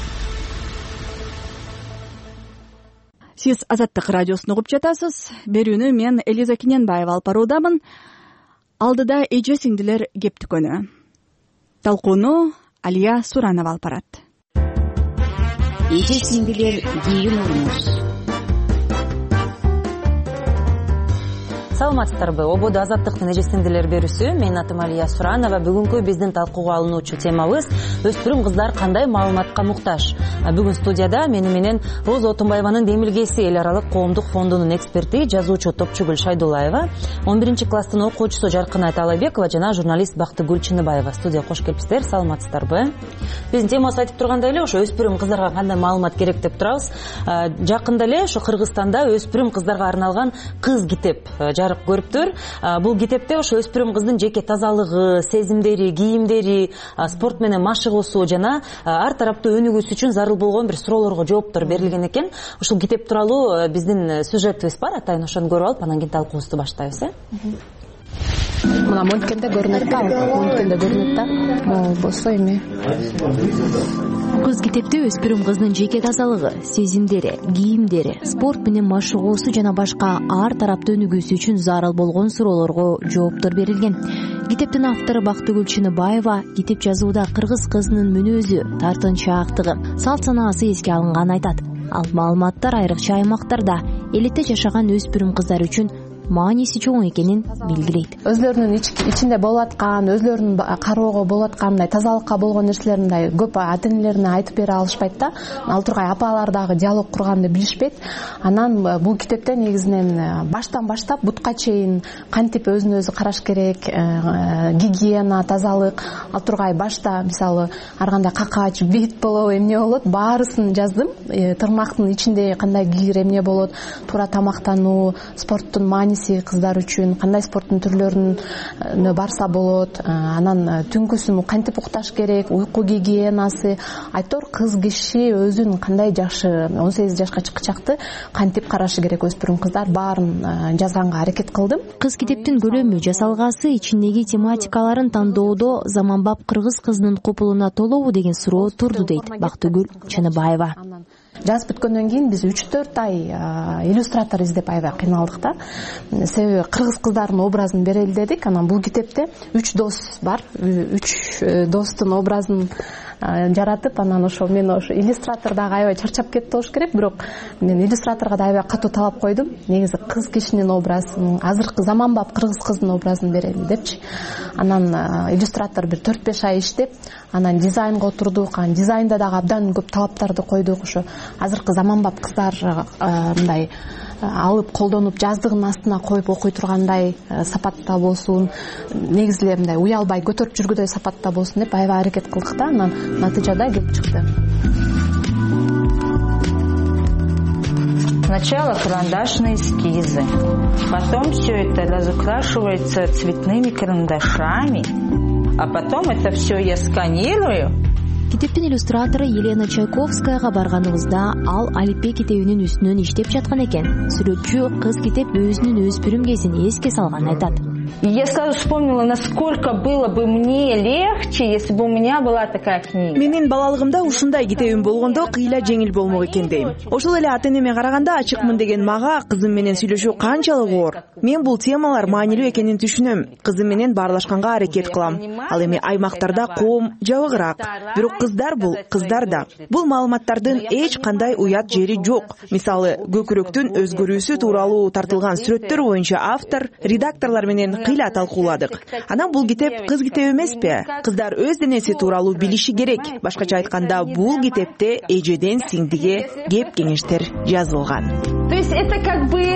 Сиз Азаттык радиосун угуп жатасыз. Берүүнү мен Элиза Кененбаева алып баруудамын. Алдыда эже сиңдилер кептикөнү. Талкууну Алия Суранова алып барат. Эже сиңдилер кийин урмуш. Саламатсыздарбы? Ободо Азаттыктын эже сиңдилер берүүсү. Менин атым Алия Суранова. Бүгүнкү биздин талкууга алынуучу темабыз өспүрүм кыздар кандай маалыматка муктаж. Бүгүн студияда мени менен Роза Отунбаеванын Демилгеси эл аралык коомдук фондунун эксперти, жазуучу Топчугүл Шайдуллаева, он биринчи класстын окуучусу Жаркынай Талайбекова жана журналист Бактыгүл Чыныбаева студияга кош келипсиздер. Саламатсыздарбы? Биздин темабыз айтып тургандай эле ошо өспүрүм кыздарга кандай маалымат керек деп турабыз. Жакында эле ошо Кыргызстанда өспүрүм кыздарга арналган кыз китеп жарык көрүптүр. Бул китепте ошо өспүрүм кыздын жеке тазалыгы, сезимдери, кийимдери, спорт менен машыгуусу жана ар тараптуу өнүгүүсү үчүн зарыл болгон бир суроолорго жооптор берилген экен. Ушул китеп тууралуу биздин сюжетибиз бар, атайын ошону көрүп алып анан кийин талкуубузду баштайбыз. э Мына монткенде көрүнөт да, монткенде көрүнөт да. Болбосо эми. Кыз китепте өспүрүм кыздын жеке тазалыгы, сезимдери, кийимдери, спорт менен машыгуусу жана башка ар тараптуу өнүгүүсү үчүн зарыл болгон суроолорго жооптор берилген. Китептин автору Бактыгүл Чыныбаева китеп жазууда кыргыз кызынын мүнөзү, тартынчаактыгы, салт санаасы эске алынганын айтат. Ал маалыматтар айрыкча аймактарда элетте жашаган өспүрүм кыздар үчүн мааниси чоң экенин белгилейт. Өзлөрүнүн ичинде болуп аткан, өзлөрүнүн кароого болуп аткан мындай тазалыкка болгон нерселерин мындай көп ата-энелерине айтып бере алышпайт да. Ал тургай апалар дагы диалог курганды билишпейт. Анан бул китепте негизинен баштан баштап бутка чейин кантип өзүн өзү караш керек, гигиена, тазалык, ал тургай башта мисалы ар кандай какач, бит болобу, эмне болот, баарысын жаздым. Тырмактын ичинде кандай кийер, эмне болот, туура тамактануу, спорттун маани кыздар үчүн кандай спорттун түрлөрүн барса болот, анан түнкүсүн кантип укташ керек, уйку гигиенасы, айтор кыз киши өзүн кандай жакшы он сегиз жашка чыкчакты кантип карашы керек өспүрүм кыздар баарын жазганга аракет кылдым. Кыз китептин көлөмү, жасалгасы, ичиндеги тематикаларын тандоодо заманбап кыргыз кызынын купулуна толобу деген суроо турду дейт Бактыгүл Чыныбаева. Жазып бүткөндөн кийин биз үч төрт ай иллюстратор издеп аябай кыйналдык да. Себеби кыргыз кыздардын образын берели дедик. Анан бул китепте үч дос бар. Үч достун образын жаратып, анан ошо мен ошо иллюстратор дагы аябай чарчап кетти болуш керек, бирок мен иллюстраторго да аябай катуу талап койдум. Негизи кыз кишинин образын, азыркы заманбап кыргыз кыздын образын берели депчи. Анан иллюстратор бир төрт беш ай иштеп, анан дизайнга отурдук. Анан дизайнда дагы абдан көп талаптарды койдук. Ошо азыркы заманбап кыздар мындай алып колдонуп жаздыгын астына коюп окуй тургандай сапатта болсун, негизи эле мындай уялбай көтөрүп жүргүдөй сапатта болсун деп аябай аракет кылдык да. Анан натыйжада келип чыкты. Сначала карандашные эскизы, потом все это разукрашивается цветными карандашами, а потом это все я сканирую. Китептин иллюстратору Елена Чайковскаяга барганыбызда ал алипе китебинин үстүнөн иштеп жаткан экен. Сүрөтчү кыз китеп өзүнүн өспүрүм кезин эске салганын айтат. Я сразу вспомнила, насколько было бы мне легче, если бы у меня была такая книга. Менин балалыгымда ушундай китебим болгондо кыйла жеңил болмок экен дейм. Ошол эле ата-энеме караганда ачыкмын деген мага кызым менен сүйлөшүү канчалык оор. Мен бул темалар маанилүү экенин түшүнөм. Кызым менен баарлашканга аракет кылам. Ал эми аймактарда коом жабыгыраак. Бирок кыздар бул кыздар да. Бул маалыматтардын эч кандай уят жери жок. Мисалы, көкүрөктүн өзгөрүүсү тууралуу тартылган сүрөттөр боюнча автор, редакторлор менен кыйла талкууладык. Анан бул китеп кыз китеби эмеспи? Кыздар өз денеси тууралуу билиши керек. Башкача айтканда, бул китепте эжеден сиңдиге кеп кеңештер жазылган. То есть это как бы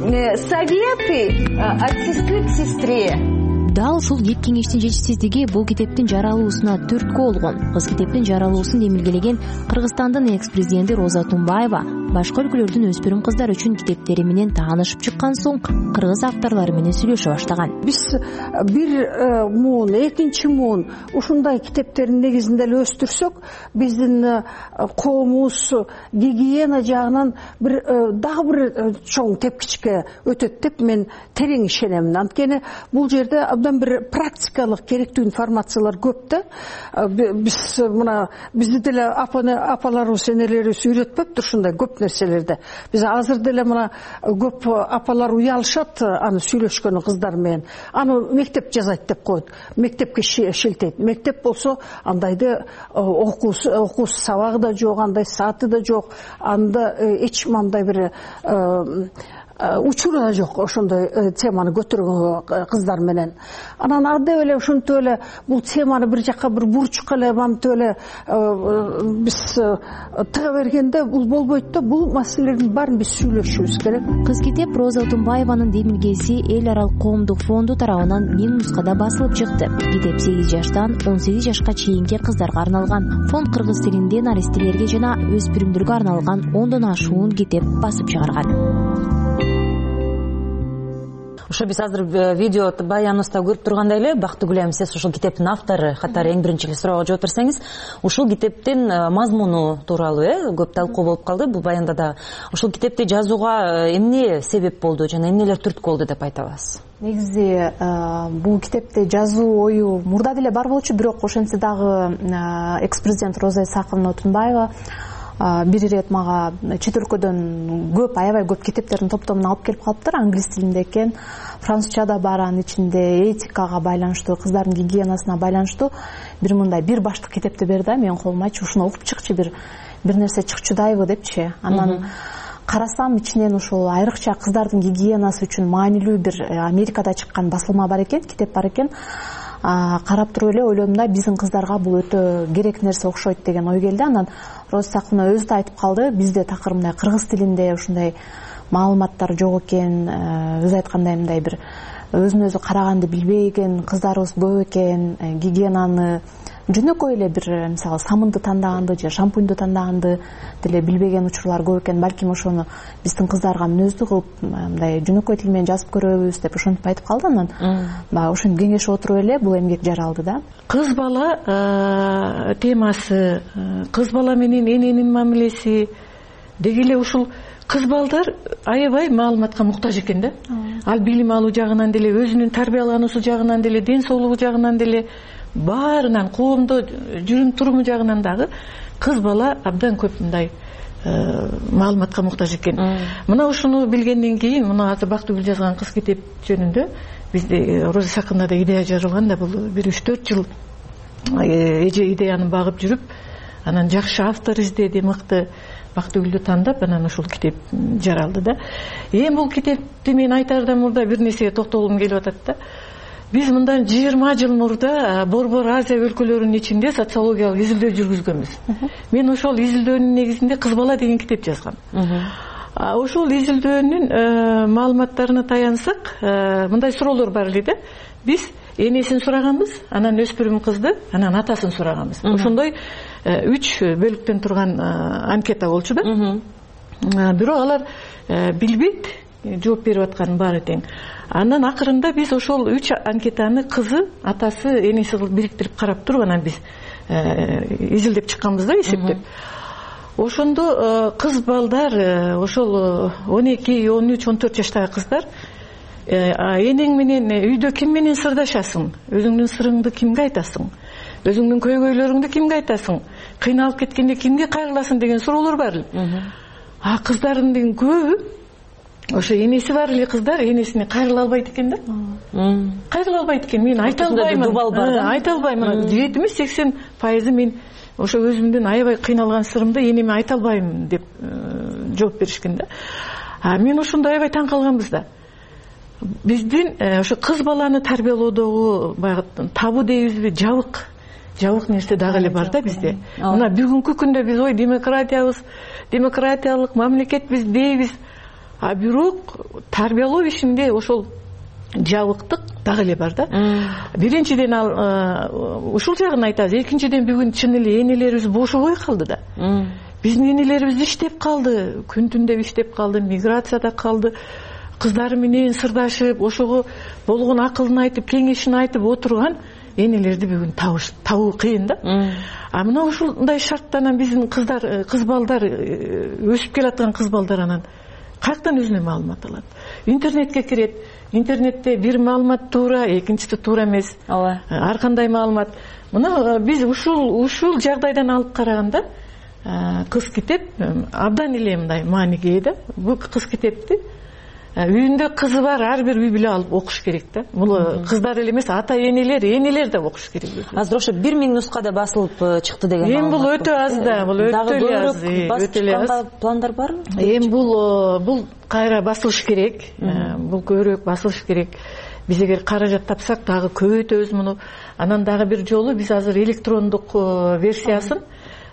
советы от сестры к сестре. Дал ушул кеп кеңештин жетишсиздиги бул китептин жаралуусуна түрткү болгон. Кыз китептин жаралуусун демилгелеген Кыргызстандын экс-президенти Роза Тумбаева башка өлкөлөрдүн өспүрүм кыздар үчүн китептери менен таанышып чыккан соң кыргыз авторлору менен сүйлөшө баштаган. Биз бир муун, экинчи муун ушундай китептердин негизинде эле өстүрсөк, биздин коомубуз гигиена жагынан бир дагы бир чоң тепкичке өтөт деп мен терең ишенемин. Анткени бул жерде абдан бир практикалык керектүү информациялар көп да. Биз мына бизди деле апаларыбыз, энелерибиз үйрөтпөптүр ушундай көп нерселерди. Биз азыр деле мына көп апалар уялышат аны сүйлөшкөнү кыздар менен. Аны мектеп жазайт деп коет. Мектепке шилтейт. Мектеп болсо андайды окуусу, окуусу сабагы да жок, андай сааты да жок. Анда эч мындай бир учуру да жок ошондой теманы көтөргөн кыздар менен. Анан арды эле ушинтип эле бул теманы бир жакка бир бурчукка эле мантип эле биз тыга бергенде бул болбойт да. Бул маселелердин баарын биз сүйлөшүбүз керек. Кыз китеп Роза Тумбаеванын демилгеси эл аралык коомдук фонду тарабынан миң нускада басылып чыкты. Китеп сегиз жаштан он сегиз жашка чейинки кыздарга арналган. Фонд кыргыз тилинде наристелерге жана өспүрүмдөргө арналган ондон ашуун китеп басып чыгарган. ошо биз азыр видео баяныбызда көрүп тургандай эле, Бактыгүл айым, сиз ушул китептин автору катары эң биринчи эле суроого жооп берсеңиз, ушул китептин мазмуну тууралуу э көп талкуу болуп калды бул баянда да. Ушул китепти жазууга эмне себеп болду жана эмнелер түрткү болду деп айта аласыз? Негизи бул китепти жазуу ою мурда деле бар болчу, бирок ошентсе дагы экс-президент Роза Исаковна Отунбаева бир ирет мага чет өлкөдөн көп, аябай көп китептердин топтомун алып келип калыптыр. Англис тилинде экен, французча да бар, анын ичинде этикага байланыштуу, кыздардын гигиенасына байланыштуу бир мындай бир баштык китепти берди. Мен колумачы ушуну окуп чыкчы, бир бир нерсе чыкчудайбы депчи. Анан карасам ичинен ушул айрыкча кыздардын гигиенасы үчүн маанилүү бир Америкада чыккан басылма бар экен, китеп бар экен. Карап туруп эле ойлодум да, биздин кыздарга бул өтө керек нерсе окшойт деген ой келди. Анан Роза Исаковна өзү да айтып калды, бизде такыр мындай кыргыз тилинде ушундай маалыматтар жок экен, өзү айткандай мындай бир өзүн өзү караганды билбеген кыздарыбыз көп экен, гигиенаны жөнөкөй эле бир мисалы самынды тандаганды же шампуньду тандаганды деле билбеген учурлар көп экен. Балким ошону биздин кыздарга мүнөздүү кылып мындай жөнөкөй тил менен жазып көрөбүз деп ошентип айтып калды. Анан баягы ошентип кеңешип отуруп эле бул эмгек жаралды да. Кыз бала темасы, кыз бала менен эненин мамилеси деги эле ушул кыз балдар аябай маалыматка муктаж экен да. Ал билим алуу жагынан деле, өзүнүн тарбиялануусу жагынан деле, ден соолугу жагынан деле, баарынан коомдо жүрүм туруму жагынан дагы кыз бала абдан көп мындай маалыматка муктаж экен. Мына ушуну билгенден кийин, мына азыр Бактыгүл жазган кыз китеп жөнүндө бизде Роза Исаковнада идея жаралган да, бул бир үч төрт жыл эже идеяны багып жүрүп, анан жакшы автор издеди, мыкты Бактыгүлдү тандап, анан ушул китеп жаралды да. Эми бул китепти мен айтаардан мурда бир нерсеге токтолгум келип атат да. Биз мындан жыйырма жыл мурда Борбор Азия өлкөлөрүнүн ичинде социологиялык изилдөө жүргүзгөнбүз. Мен ошол изилдөөнүн негизинде Кыз бала деген китеп жазгам. Ошол изилдөөнүн маалыматтарына таянсак, мындай суроолор бар эле да. Биз энесин сураганбыз, анан өспүрүм кызды, анан атасын сураганбыз. Ошондой үч бөлүктөн турган анкета болчу да. Бирок алар билбейт, жооп берип атканын баары тең. Андан акырында биз ошол үч анкетаны кызы, атасы, энеси кылып бириктирип карап туруп, анан биз изилдеп чыкканбыз да, эсептеп. Ошондо кыз балдар, ошол он эки, он үч, он төрт жаштагы кыздар, энең менен үйдө ким менен сырдашасың, өзүңдүн сырыңды кимге айтасың, өзүңдүн көйгөйлөрүңдү кимге айтасың, кыйналып кеткенде кимге кайрыласың деген суроолор бар эле. А кыздардын көбү ошо энеси бар эле кыздар энесине кайрыла албайт экен да. Кайрыла албайт экен. Мен айта албаймын. Айта албаймын. жетимиш сексен пайызы мен ошо өзүмдүн аябай кыйналган сырымды энеме айта албайм деп жооп беришкен да. А мен ошондо аябай таң калганбыз да. Биздин ошо кыз баланы тарбиялоодогу баягы табу дейбизби, жабык жабык нерсе дагы эле бар да бизде. Мына бүгүнкү күндө биз ой демократиябыз, демократиялык мамлекетпиз дейбиз. А бирок тарбиялоо ишинде ошол жабыктык дагы эле бар да. Биринчиден ал ушул жагын айтабыз. Экинчиден бүгүн чын эле энелерибиз бошобой калды да. Биздин энелерибиз иштеп калды, күн түндө иштеп калды, миграцияда калды. Кыздары менен сырдашып, ошого болгон акылын айтып, кеңешин айтып отурган энелерди бүгүн табуу кыйын да. А мына ушундай шарттан биздин кыздар, кыз балдар, өсүп келаткан кыз балдар анан каяктан өзүнө маалымат алат? Интернетке кирет. Интернетте бир маалымат туура, экинчиси туура эмес. Ар кандай маалымат. Мына биз ушул ушул жагдайдан алып караганда, кыз китеп абдан эле мындай мааниге ээ да. Бул кыз китепти үйүндө кызы бар ар бир үй бүлө алып окуш керек да. Бул кыздар эле эмес, ата энелер, энелер да окуш керек. Азыр ошо бир миң нускада басылып чыкты деген. Эми бул өтө аз да, бул өтө эле аз. Өтө эле аз. Пландар барбы? Эми бул бул кайра басылыш керек. Бул көбүрөөк басылыш керек. Биз эгер каражат тапсак дагы көбөйтөбүз муну. Анан дагы бир жолу биз азыр электрондук версиясын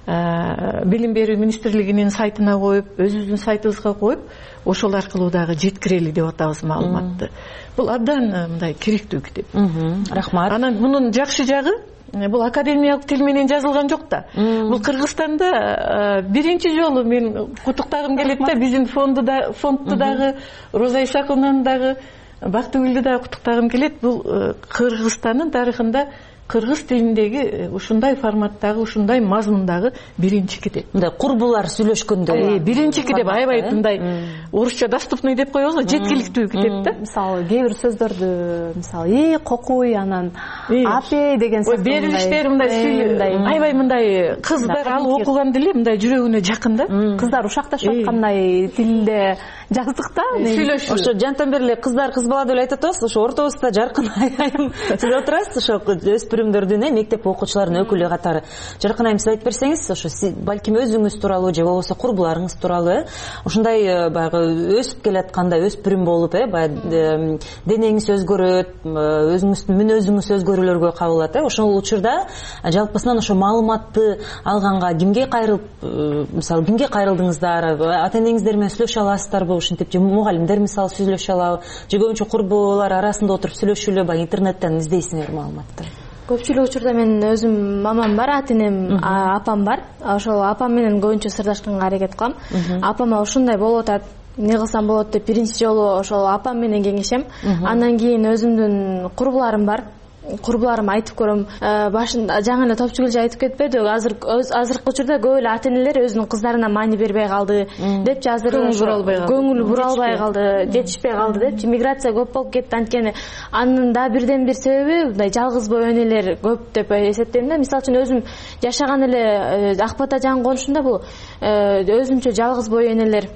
билим берүү министрлигинин сайтына коюп, өзүбүздүн сайтыбызга коюп, ошол аркылуу дагы жеткирели деп атабыз маалыматты. Бул абдан мындай керектүү китеп. Рахмат. Анан мунун жакшы жагы, бул академиялык тил менен жазылган жок да. Бул Кыргызстанда биринчи жолу мен куттуктагым келет да, биздин фонду да, фондду дагы, Роза Исаковнаны дагы Бактыгүлдү да куттуктагым келет. Бул Кыргызстандын тарыхында кыргыз тилиндеги ушундай форматтагы, ушундай мазмундагы биринчи китеп. Мындай курбулар сүйлөшкөндө биринчи китеп, аябай мындай орусча доступный деп коебуз, жеткиликтүү китеп да. Мисалы, кээ бир сөздөрдү, мисалы, и кокуй, анан апе деген сөз. Берилиштер мындай сүйлөй, аябай мындай кыздар ал окуганда эле мындай жүрөгүнө жакын да. Кыздар ушакташып аткандай тилде жаздык да. Сүйлөшүү. Ошо жантан бери эле кыздар кыз бала деп айтып атабыз, ошо ортобузда жаркын айым сиз отурасыз, ошо өспүрүмдөрдүн, мектеп окуучуларынын өкүлү катары жаркын айым сиз айтып берсеңиз, ошо балким өзүңүз тууралуу же болбосо курбуларыңыз тууралуу ушундай баягы өсүп келатканда өспүрүм болуп, э баягы денеңиз өзгөрөт, өзүңүздүн мүнөзүңүз өзгөрүүлөргө кабылат, э ошол учурда жалпысынан ошо маалыматты алганга кимге кайрылып, мисалы кимге кайрылдыңыздар, ата энеңиздер менен сүйлөшө аласыздарбы, ушинтип же мугалимдер мисалы сүйлөшө алабы, же көбүнчө курбулар арасында отуруп сүйлөшүүлө баягы интернеттен издейсиңер маалыматты? Көпчүлүк учурда мен өзүм мамам бар, ата энем, апам бар. Ошол апам менен көбүнчө сырдашканга аракет кылам. Апама ушундай болуп атат, эмне кылсам болот деп биринчи жолу ошол апам менен кеңешем. Андан кийин өзүмдүн курбуларым бар. Курбуларыма айтып көрөм. Башында жаңы эле Топчугүл айтып кетпеди, азыр азыркы учурда көп эле ата энелер өзүнүн кыздарына маани бербей калды депчи, азыр көңүл бура албай калды, жетишпей калды депчи. Миграция көп болуп кетти, анткени анын да бирден бир себеби мындай жалгыз бой энелер көп деп эсептейм да. Мисалы үчүн өзүм жашаган эле Ак Бата жаңы конушумда бул өзүнчө жалгыз бой энелер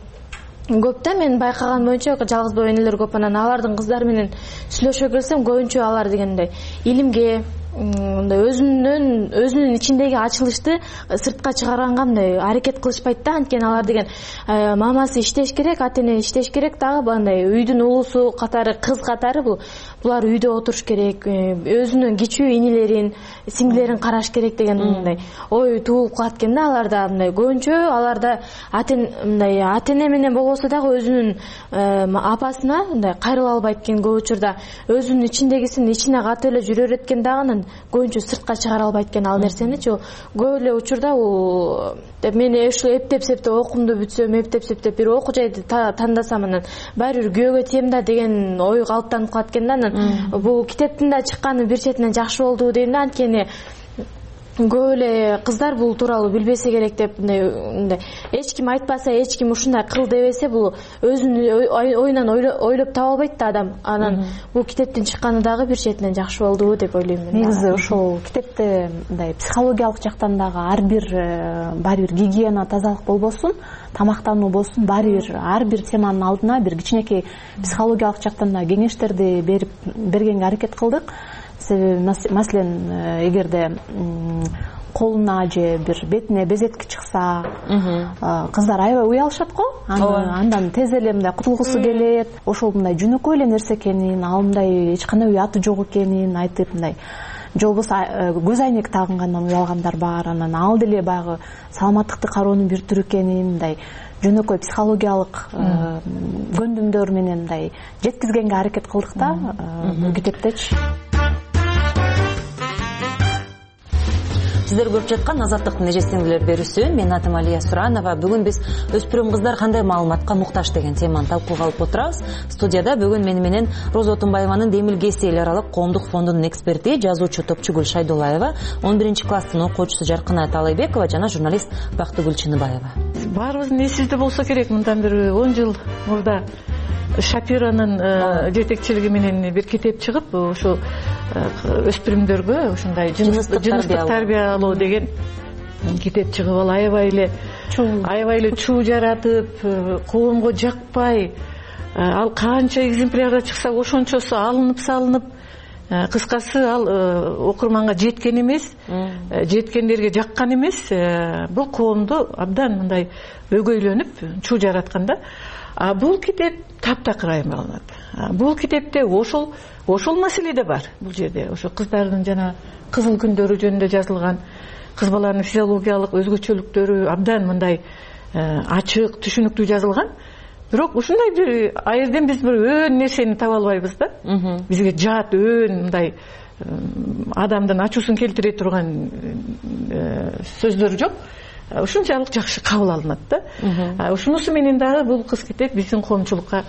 көп да. Мен байкаган боюнча жалгыз бой энелер көп, анан алардын кыздары менен сүйлөшө келсем көбүнчө алар дегендей илимге, мындай өзүнүн өзүнүн ичиндеги ачылышты сыртка чыгарганга мындай аракет кылышпайт да. Анткени алар деген мамасы иштеш керек, ата эне иштеш керек дагы, мындай үйдүн улусу катары, кыз катары бул булар үйдө отуруш керек, өзүнүн кичүү инилерин, сиңдилерин караш керек деген мындай ой туулуп калат экен да аларда. Мындай көбүнчө аларда ата мындай ата эне менен болбосо дагы өзүнүн апасына мындай кайрыла албайт экен көп учурда. Өзүнүн ичиндегисин ичине катып эле жүрө берет экен дагы, анан көбүнчө сыртка чыгара албайт экен ал нерсеничи. Көп эле учурда бул мен ушу эптеп септеп окуумду бүтсөм, эптеп септеп бир окуу жайды тандасам, анан баары бир күйөөгө тием да деген ой калыптанып калат экен да. Анан бул китептин да чыкканы бир четинен жакшы болду дейм да. Анткени көп эле кыздар бул тууралуу билбесе керек деп, мындай эч ким айтпаса, эч ким ушундай кыл дебесе, бул өзүнүн оюнан ойлоп таба албайт да адам. Анан бул китептин чыкканы дагы бир четинен жакшы болду деп ойлойм мен. Негизи ушул китепте мындай психологиялык жактан дагы ар бир баары бир гигиена, тазалык болбосун, тамактануу болсун, баары бир ар бир теманын алдына бир кичинекей психологиялык жактан да кеңештерди берип бергенге аракет кылдык. Себеби маселен эгерде колуна же бир бетине безетки чыкса, кыздар аябай уялышат го, андан тез эле мындай кутулгусу келет. Ошол мындай жөнөкөй эле нерсе экенин, ал мындай эч кандай уяты жок экенин айтып, мындай же болбосо көз айнек тагынгандан уялгандар бар. Анан ал деле баягы саламаттыкты кароонун бир түрү экенин мындай жөнөкөй психологиялык көндүмдөр менен мындай жеткизгенге аракет кылдык да бул китептечи. Сиздер көрүп жаткан Азаттыктын эжесиңдилер берүүсү. Мен атым Алия Суранова. Бүгүн биз өспүрүм кыздар кандай маалыматка муктаж деген теманы талкууга алып отурабыз. Студияда бүгүн мени менен Роза Отунбаеванын Демилгеси эл аралык коомдук фондунун эксперти, жазуучу Топчугүл Шайдуллаева, он биринчи класстын окуучусу Жаркынай Талайбекова жана журналист Бактыгүл Чыныбаева. Баарыбыздын эсибизде болсо керек, мындан бир он жыл мурда Шапиранын жетекчилиги менен бир китеп чыгып, ошо өспүрүмдөргө ушундай жыныстык тарбиялоо деген китеп чыгып, ал аябай эле аябай эле чуу жаратып, коомго жакпай, ал канча экземплярда чыкса ошончосу алынып салынып, кыскасы ал окурманга жеткен эмес, жеткендерге жаккан эмес. Бул коомду абдан мындай өгөйлөнүп чуу жараткан да. А бул китеп таптакыр аймаланат. Бул китепте ошол ошол маселе да бар. Бул жерде ошо кыздардын жана кызыл күндөрү жөнүндө жазылган, кыз баланын физиологиялык өзгөчөлүктөрү абдан мындай ачык, түшүнүктүү жазылган. Бирок ушундай бир айырден биз бир өн нерсени таба албайбыз да. Бизге жат өн мындай адамдын ачуусун келтире турган сөздөр жок. Ушунчалык жакшы кабыл алынат да. Ушунусу менен дагы бул кыз китеп биздин коомчулукка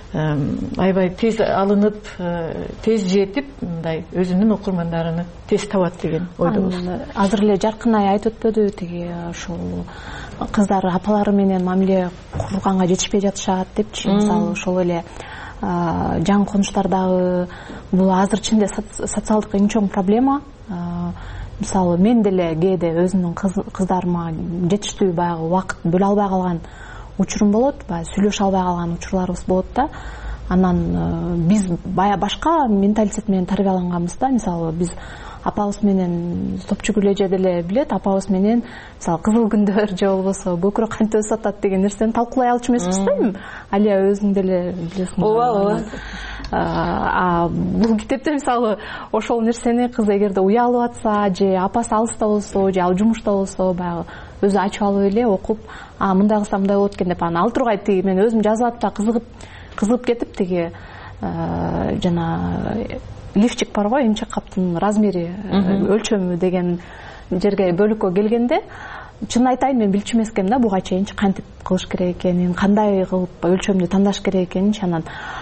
аябай тез алынып, тез жетип, мындай өзүнүн окурмандарыны тез табат деген ойдобуз. Азыр эле Жаркынай айтып өтпөдү, тиги ушул кыздар апалары менен мамиле курганга жетишпей жатышат депчи. Мисалы ошол эле жаңы конуштардагы бул азыр чынында социалдык эң чоң проблема. Мисалы мен деле кээде өзүмдүн кыздарыма жетиштүү баягы убакыт бөлө албай калган учурум болот, баягы сүйлөшө албай калган учурларыбыз болот да. Анан биз бая башка менталитет менен тарбияланганбыз да. Мисалы биз апабыз менен топчук эле деле билет, апабыз менен мисалы кызыл күндөр же болбосо көкүрөк кантип өсүп атат деген нерсени талкуулай алчу эмеспиз да эми. Алия өзүң деле билесиң. Ооба, ооба. А бул китепте мисалы ошол нерсени кыз эгерде уялып атса же апасы алыста болсо же ал жумушта болсо баягы өзү ачып алып эле окуп, а мындай кылсам мындай болот экен деп анан ал тургай тиги мен өзүм жазып атып кызыгып кызыгып кетип тиги жана лифчик бар го, эмчек каптын размери, өлчөмү деген жерге бөлүккө келгенде чын айтайын мен билчү эмес экенмин да буга чейинчи кантип кылыш керек экенин, кандай кылып өлчөмдү тандаш керек экенинчи. Анан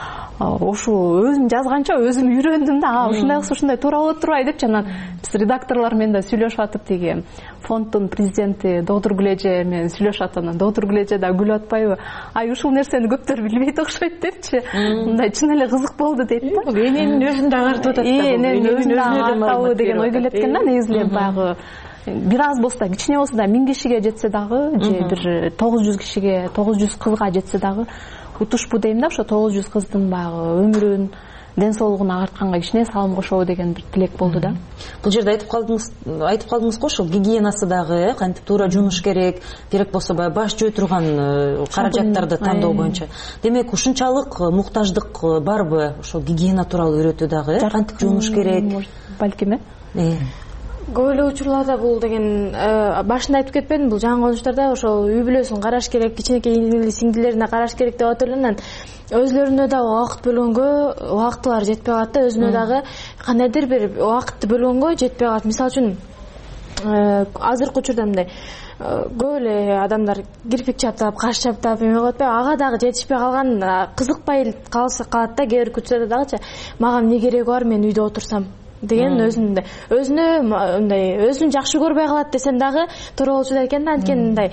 ошо өзүм жазганча өзүм үйрөндүм да, а ушундай кылса ушундай туура болот турбайбы депчи. Анан биз редакторлор менен да сүйлөшүп атып, тиги фонддун президенти доктор Гүлеже менен сүйлөшүп атып, анан доктор Гүлеже да күлүп атпайбы, ай ушул нерсени көптөр билбейт окшойт депчи. Мындай чын эле кызык болду дейт да. Эненин өзүн да агартып атат да. Эненин өзүн да агартабы деген ой келет экен да. Негизи эле баягы бир аз болсо да, кичине болсо да миң кишиге жетсе дагы же бир тогуз жүз кишиге, тогуз жүз кызга жетсе дагы утушпу дейм да. Ошо тогуз жүз кыздын баягы өмүрүн, ден соолугун агартканга кичине салым кошобу деген бир тилек болду да. Бул жерде айтып калдыңыз, айтып калдыңыз го, ошол гигиенасы дагы, кантип туура жуунуш керек, керек болсо баягы баш жөө турган каражаттарды тандоо боюнча. Демек, ушунчалык муктаждык барбы ошол гигиена тууралуу үйрөтүү дагы, кантип жуунуш керек? Балким э. Көп эле учурларда бул деген башында айтып кетпедим, бул жаңы конуштарда ошол үй бүлөсүн караш керек, кичинекей ингили сиңдилерине караш керек деп атып эле. Анан өзлөрүнө дагы убакыт бөлгөнгө убактылары жетпей калат да, өзүнө дагы кандайдыр бир убакытты бөлгөнгө жетпей калат. Мисалы үчүн азыркы учурда мындай көп эле адамдар кирпик чаптап, каш чаптап эме кылып атпайбы, ага дагы жетишпей калган, кызыкпай калса калат да. Кээ бир күчтөрдө дагычы мага эмне кереги бар, мен үйдө отурсам деген өзүндө өзүнө мындай өзүн жакшы көрбөй калат десем дагы туура болчу экен да. Анткени мындай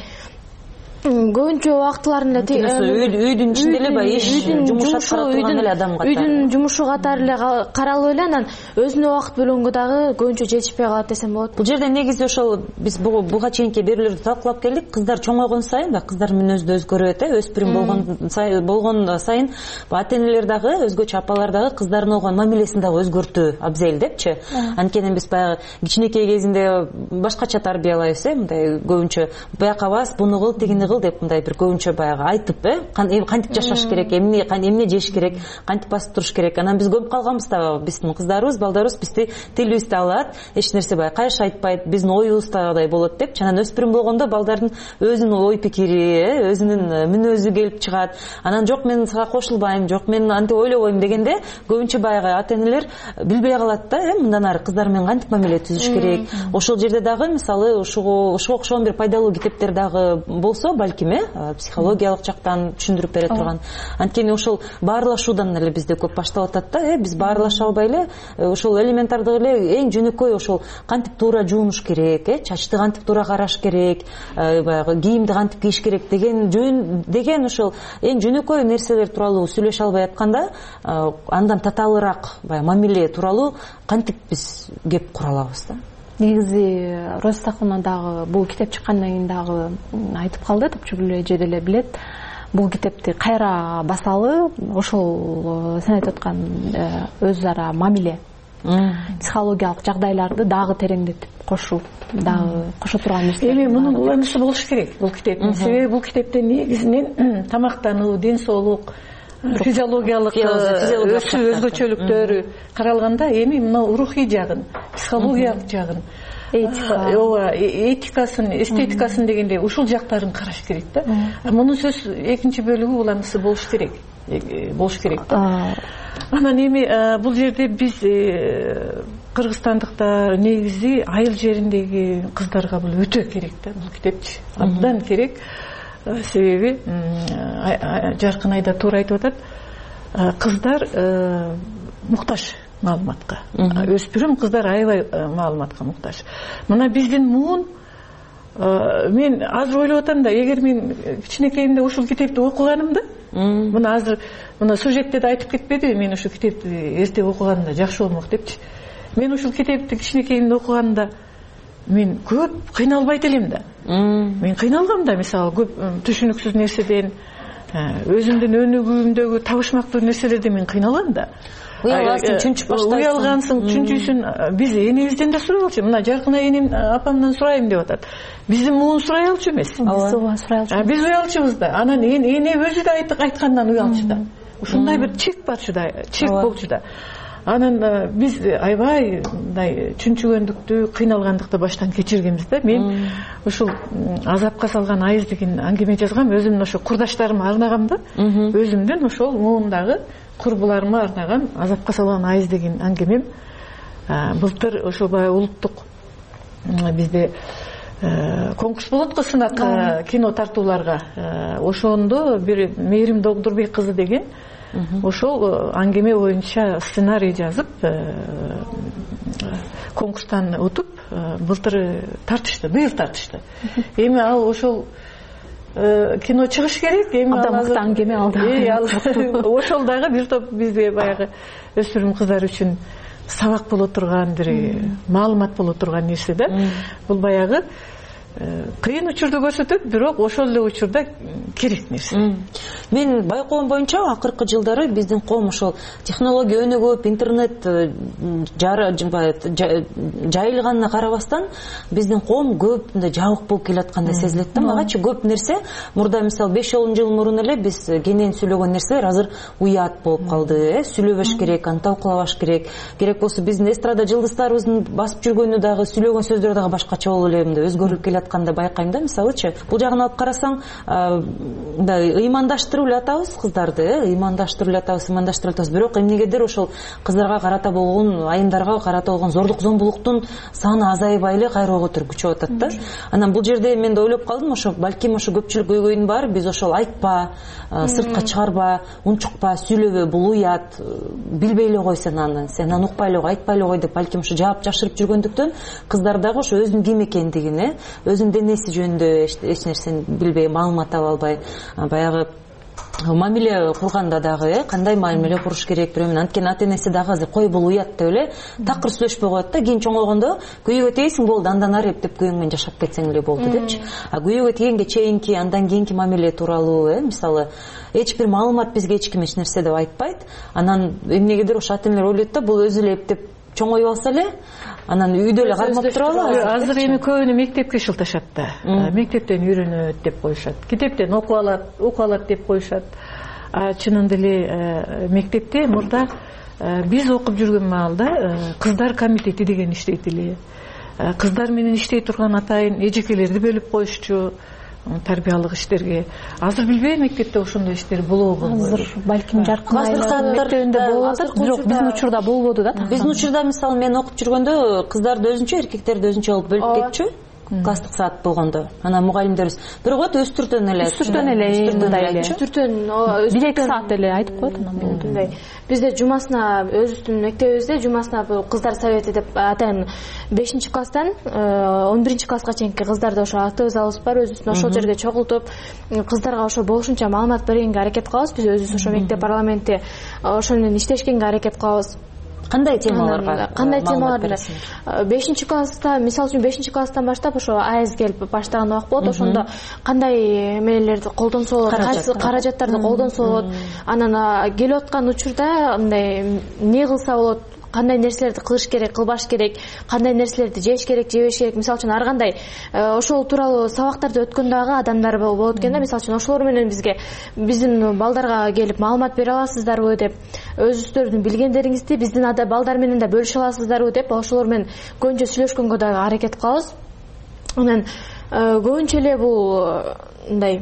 көбүнчө убактыларын эле үйдүн ичинде эле баягы иш жумуш аткарып турган эле адам катары, үйдүн жумушу катары эле каралып эле, анан өзүнө убакыт бөлгөнгө дагы көбүнчө жетишпей калат десем болот. Бул жерде негизи ошол биз буга чейинки берүүлөрдү талкуулап келдик. Кыздар чоңойгон сайын баягы кыздар мүнөзү да өзгөрөт э, өспүрүм болгон сайын болгон сайын ата энелер дагы, өзгөчө апалар дагы кыздарына болгон мамилесин дагы өзгөртүү абзел депчи. Анткени биз баягы кичинекей кезинде башкача тарбиялайбыз э, мындай көбүнчө бияка бас, буну кыл, тигини деп мындай бир көбүнчө баягы айтып э, кантип жашаш керек, эмне эмне жеш керек, кантип басып туруш керек. Анан биз көп калганбыз да, биздин кыздарыбыз, балдарыбыз бизди тилибизди алат, эч нерсе баягы кайш айтпайт, биздин оюбуз дагыдай болот деп. Анан өспүрүм болгондо балдардын өзүнүн ой пикири, өзүнүн мүнөзү келип чыгат. Анан жок мен сага кошулбайм, жок мен антип ойлобойм дегенде көбүнчө баягы ата энелер билбей калат да, э, мындан ары кыздар менен кантип мамиле түзүш керек. Ошол жерде дагы мисалы ушуга ошого окшогон бир пайдалуу китептер дагы болсо, балким психологиялык жактан түшүндүрүп бере турган. Анткени ошол баарлашуудан эле бизде көп башталып атат да, э, биз баарлаша албай эле ошол элементардык эле эң жөнөкөй ошол кантип туура жуунуш керек, э, чачты кантип туура караш керек, баягы кийимди кантип кийиш керек деген жөн деген ошол эң жөнөкөй нерселер тууралуу сүйлөшө албай атканда, андан татаалыраак баягы мамиле тууралуу кантип биз кеп кура алабыз да. Негизи Роза Сахунова дагы бул китеп чыккандан кийин дагы айтып калды, топчук эже деле билет. Бул китепти кайра басалы, ошол сен айтып аткан өз ара мамиле, психологиялык жагдайларды дагы тереңдетип кошуу, дагы кошо турган нерсе. Эми мунун уланысы болуш керек бул китептин. Себеби бул китепте негизинен тамактануу, ден соолук, физиологиялык өзгөчөлүктөрү каралганда, эми мына рухий жагын, психологиялык жагын, ооба, этикасын, эстетикасын дегенде ушул жактарын караш керек да. Мунун сөз экинчи бөлүгү уланысы болуш керек, болуш керек. Анан эми бул жерде биз кыргызстандыктар негизи айыл жериндеги кыздарга бул өтө керек да, бул китепчи. Абдан керек. Себеби Жаркын айда туура айтып атат. кыздар муктаж маалыматка. Өспүрүм кыздар аябай маалыматка муктаж. Мына биздин муун мен азыр ойлоп атам да, эгер мен кичинекейимде ушул китепти окуганымда, мына азыр мына сюжетте да айтып кетпеди, мен ушул китепти эрте окуганда жакшы болмок депчи. Мен ушул китепти кичинекейимде окуганда мен көп кыйналбайт элем да. Мен кыйналгам да, мисалы көп түшүнүксүз нерседен, өзүмдүн өнүгүүмдөгү табышмактуу нерселерден мен кыйналам да. Уялгансың, чүнчүп баштайсың. Уялгансың, чүнчүсүн биз энебизден да сурай алчу. Мына жаркына энем апамдан сурайм деп атат. Биздин муун сурай алчу эмес. Ооба, сурай алчу. Биз уялчубуз да. Анан эне өзү да айткандан уялчу да. Ушундай бир чек барчу да, чек болчу да. Анан биз аябай мындай чүнчүгөндүктү, кыйналгандыкты баштан кечиргенбиз да. Мен ушул азапка салган айыз деген аңгеме жазгам, өзүмдүн ошо курдаштарыма арнагам да. Өзүмдүн ошол муундагы курбуларыма арнаган азапка салган айыз деген аңгемем. Былтыр ошол баягы улуттук бизде конкурс болот го, сынак кино тартууларга. Ошондо бир Мээрим Догдурбек кызы деген ошол аңгеме боюнча сценарий жазып, конкурстан утуп, былтыр тартышты, быйыл тартышты. Эми ал ошол кино чыгыш керек, эми ал мыкты аңгеме алды. Ошол дагы бир топ бизге баягы өспүрүм кыздар үчүн сабак боло турган, бир маалымат боло турган нерсе да. Бул баягы кыйын учурду көрсөтөт, бирок ошол эле учурда керек нерсе. Мен байкоом боюнча акыркы жылдары биздин коом ошол технология өнүгүп, интернет жайылганына карабастан биздин коом көп мындай жабык болуп келаткандай сезилет да. Магачы көп нерсе мурда мисалы беш он жыл мурун эле биз кенен сүйлөгөн нерселер азыр уят болуп калды. Сүйлөбөш керек, аны талкуулабаш керек. Керек болсо биздин эстрада жылдыздарыбыздын басып жүргөнү дагы, сүйлөгөн сөздөрү дагы башкача болуп эле мындай өзгөрүлүп келатканда байкайм да. Мисалычы, бул жагын алып карасаң, мындай ыймандаштырып эле атабыз кыздарды, ыймандаштырып эле атабыз, ыймандаштырып эле атабыз. Бирок эмнегедир ошол кыздарга карата болгон, айымдарга карата болгон зордук зомбулуктун саны азайбай эле кайра көтөрүп күчөп атат да. Анан бул жерде мен да ойлоп калдым, ошо балким ошо көпчүлүк көйгөйдүн баары биз ошол айтпа, сыртка чыгарба, унчукпа, сүйлөбө, бул уят, билбей эле кой сен аны, сен аны укпай эле кой, айтпай эле кой деп балким ошо жаап жашырып жүргөндүктөн кыздар дагы ошо өзүнүн ким экендигин, өзүнүн денеси жөнүндө эч нерсени билбей, маалымат ала албай, баягы мамиле курганда дагы кандай мамиле куруш керек, бирөө менен анткени ата энеси дагы азыр кой бул уят деп эле такыр сүйлөшпөй коет да. Кийин чоңойгондо күйөөгө тийсиң, болду, андан ары эптеп күйөөң менен жашап кетсең эле болду депчи. А күйөөгө тийгенге чейинки, андан кийинки мамиле тууралуу, мисалы эч бир маалымат бизге эч ким эч нерсе деп айтпайт. Анан эмнегедир ошо ата энелер ойлойт да, бул өзү эле эптеп чоңоюп алса эле, анан үйдө эле кармап туралы. Азыр эми көбүнө мектепке шылташат да. Мектептен үйрөнөт деп коюшат. Китептен окуп алат, окуп алат деп коюшат. Чынында эле мектепте мурда биз окуп жүргөн маалда кыздар комитети деген иштейт эле. Кыздар менен иштей турган атайын эжекелерди бөлүп коюшчу тарбиялык иштерге. Азыр билбейм мектепте ошондой иштер болобу? Азыр балким жаркын мектебинде болуп атат, бирок биздин учурда болбоду да. Биздин учурда мисалы мен окуп жүргөндө кыздарды өзүнчө, эркектерди өзүнчө болуп бөлүп кетчү. Класстык саат болгондо. Анан мугалимдерибиз бирок өстүртөн эле, өстүртөн эле, мындай эле. Өстүртөн, бир эки саат эле айтып коет, анан болду. Бизде жумасына, өзүбүздүн мектебибизде жумасына бул кыздар совети деп атайын бешинчи класстан он биринчи класска чейинки кыздарды ошо актив залыбыз бар, өзүбүздүн ошол жерге чогултуп, кыздарга ошо болушунча маалымат бергенге аракет кылабыз. Биз өзүбүз ошо мектеп парламентте ошол менен иштешкенге аракет кылабыз. Кандай темаларга? Кандай темаларга? бешинчи класста, мисалы үчүн бешинчи класстан баштап ошо АЭС келип баштаган убак болот. Ошондо кандай эмелерди колдонсо болот, кайсы каражаттарды колдонсо болот. Анан келип аткан учурда мындай эмне кылса болот, кандай нерселерди кылыш керек, кылбаш керек, кандай нерселерди жеш керек, жебеш керек. Мисалы үчүн ар кандай ошол тууралуу сабактарды өткөндөгү адамдар болот экен да. Мисалы үчүн ошолор менен бизге, биздин балдарга келип маалымат бере аласыздарбы деп, өзүңүздөрдүн билгендериңизди биздин балдар менен да бөлүшө аласыздарбы деп, ошолор менен көбүнчө сүйлөшкөнгө дагы аракет кылабыз. Анан көбүнчө эле бул мындай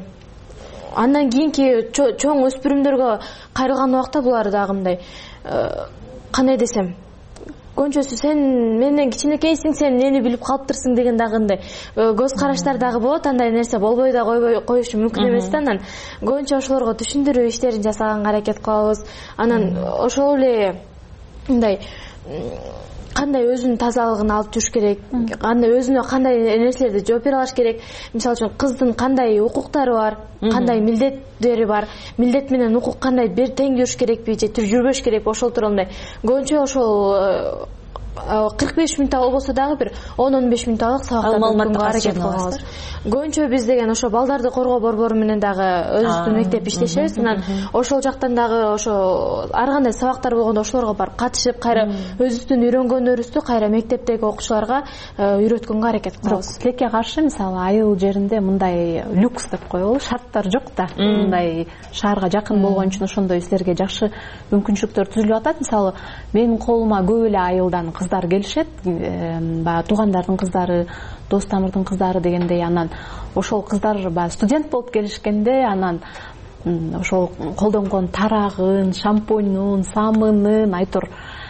андан кийинки чоң өспүрүмдөргө кайрылган убакта булар дагы мындай кандай десем, көңчөсү сен менден кичинекейсиң, сен эмнени билип калыптырсың деген дагы ындай көз караштар дагы болот. Андай нерсе болбой да койбой коюшу мүмкүн эмес да. Анан көбүнчө ошолорго түшүндүрүү иштерин жасаганга аракет кылабыз. Анан ошол эле мындай кандай өзүнүн тазалыгын алып жүрүш керек, кандай өзүнө кандай нерселерди жооп бере алыш керек. Мисалы үчүн кыздын кандай укуктары бар, кандай милдеттери бар, милдет менен укук кандай бир тең жүрүш керекпи же жүрбөш керек, ошол тууралуу мындай көбүнчө ошол кырк беш мүнөт болбосо дагы бир он он беш мүнөт сабактарды аракет кылабыз. Көбүнчө биз деген ошо балдарды коргоо борбору менен дагы өзүбүздүн мектеп иштешебиз. Анан ошол жактан дагы ошо ар кандай сабактар болгондо ошолорго барып катышып, кайра өзүбүздүн үйрөнгөнүбүздү кайра мектептеги окуучуларга үйрөткөнгө аракет кылабыз. Тилекке каршы мисалы айыл жеринде мындай люкс деп коелу, шарттар жок да. Мындай шаарга жакын болгон үчүн ошондой силерге жакшы мүмкүнчүлүктөр түзүлүп атат. Мисалы менин колума көп эле айылдан кыздар келишет, баягы туугандардын кыздары, дос тамырдын кыздары дегендей. Анан ошол кыздар баягы студент болуп келишкенде, анан ошол колдонгон тарагын, шампуньун, самынын, айтор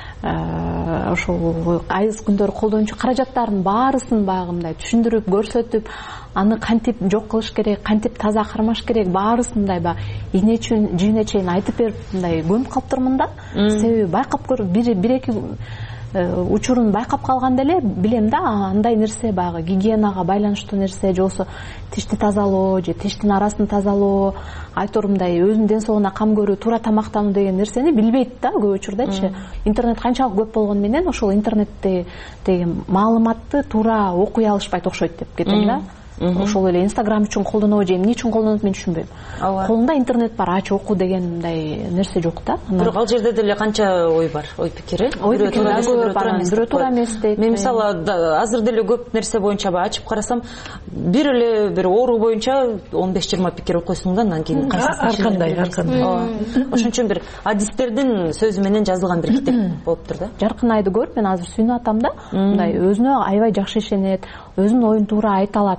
ошол айыз күндөр колдончу каражаттардын баарысын баягы мындай түшүндүрүп, көрсөтүп, аны кантип жок кылыш керек, кантип таза кармаш керек, баарысын мындай баягы ийне чейин, жийине чейин айтып берип мындай көнүп калыптырмын да. Себеби байкап көрүп, бир бир эки учурун байкап калганда эле билем да, андай нерсе баягы гигиенага байланыштуу нерсе, же болбосо тишти тазалоо, же тиштин арасын тазалоо, айтор мындай өзүнүн ден соолугуна кам көрүү, туура тамактануу деген нерсени билбейт да көп учурдачы. Интернет канчалык көп болгону менен ошол интернетте деген маалыматты туура окуй алышпайт окшойт деп кетем да. Ошол эле Инстаграм үчүн колдонобу же эмне үчүн колдонот мен түшүнбөйм. Колунда интернет бар, ач оку деген мындай нерсе жок да. Бирок ал жерде деле канча ой бар, ой пикири. Бирөө туура эмес дейт. Мен мисалы азыр деле көп нерсе боюнча баягы ачып карасам, бир эле бир оору боюнча он беш жыйырма пикир окуйсуң да, андан кийин кайсысы ар кандай, ар кандай. Ошон үчүн бир адистердин сөзү менен жазылган бир китеп болуптур да. Жаркын Айды көрүп мен азыр сүйүнүп атам да. Мындай өзүнө аябай жакшы ишенет, өзүнүн оюн туура айта алат.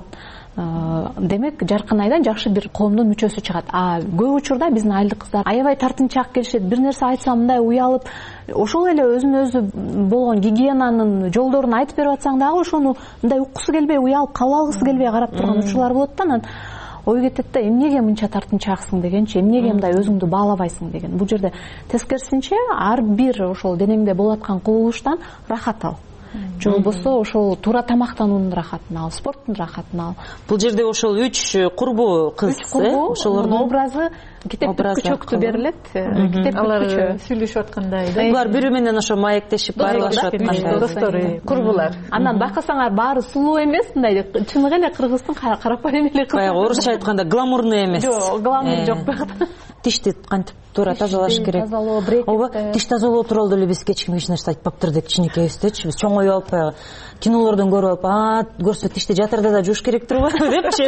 Демек Жаркын Айдан жакшы бир коомдун мүчөсү чыгат. А көп учурда биздин айылдык кыздар аябай тартынчаак келишет, бир нерсе айтса мындай уялып, ошол эле өзүнө өзү болгон гигиенанын жолдорун айтып берип атсаң дагы ошону мындай уккусу келбей, уялып кабыл алгысы келбей карап турган учурлар болот да. Анан ой кетет да, эмнеге мынча тартынчааксың дегенчи, эмнеге мындай өзүңдү баалабайсың деген. Бул жерде тескерисинче ар бир ошол денеңде болуп аткан кубулуштан рахат ал. Же болбосо ошол туура тамактануунун рахатын ал, спорттун рахатын ал. Бул жерде ошол үч курбу кыз, ошолордун образы китептик күчөктү берилет. Китептик күчө сүйлөшүп аткандай. Булар бири менен ошо маектешип байрлашып аткандай. Достор, курбулар. Анан байкасаңар баары сулуу эмес, мындай чыныгы эле кыргыздын карапайым эле кыз. Баягы орусча айтканда гламурный эмес. Жок, гламур жок. Тишти кантип туура тазалаш керек. Ооба, тиш тазалоо тууралуу деле биз эч кимге эч нерсе айтпаптыр деп кичинекейбиздечи. Биз чоңоюп алып баягы кинолордон көрүп алып, а көрсө тишти жатырда да жууш керек турбайбы депчи.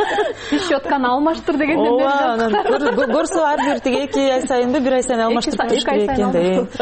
Тиш щетканы алмаштыр дегендер. Ооба, көрсө ар бир тиги эки ай сайынбы, бир ай сайын алмаштырып туруш керек экен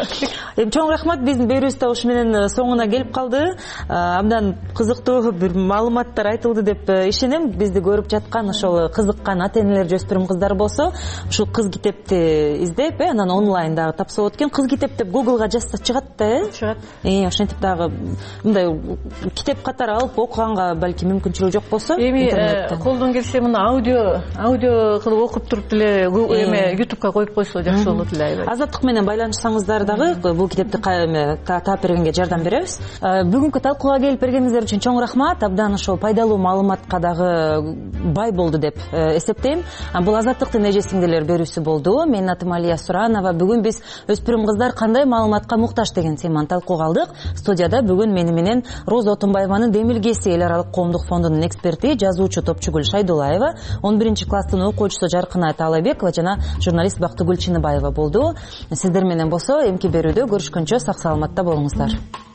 да. Эми чоң рахмат, биздин берүүбүз да ушу менен соңуна келип калды. Абдан кызыктуу бир маалыматтар айтылды деп ишенем. Бизди көрүп жаткан ошол кызыккан ата-энелер, жөспүрүм кыздар болсо, ушул кыз китепти издеп, анан онлайн дагы тапса болот экен. Кыз китеп деп Googleга жазса чыгат да, э? Чыгат. Э, ошентип дагы мындай китеп катары алып окуганга балки мүмкүнчүлүгү жок болсо, интернеттен. Колдон келсе муну аудио, аудио кылып окуп туруп деле эме ютубка коюп койсо жакшы болот эле аябай. Азаттык менен байланышсаңыздар дагы бул китепти таап бергенге жардам беребиз. Бүгүнкү талкууга келип бергениңиздер үчүн чоң рахмат. Абдан ошол пайдалуу маалыматка дагы бай болду деп эсептейм. Бул Азаттыктын эже сиңдилер берүүсү болду. Менин атым Алия Суранова. Бүгүн биз өспүрүм кыздар кандай маалыматка муктаж деген теманы талкууга алдык. Студияда бүгүн мени менен Роза Отунбаеванын Демилгеси эл аралык коомдук фондунун эксперти, жазуучу Топчугүл Шайдулаева, он биринчи класстын окуучусу Жаркынай Таалайбекова жана журналист Бактыгүл Чыныбаева болду. Сиздер менен болсо эмки берүүдө көрүшкөнчө сак саламатта болуңуздар.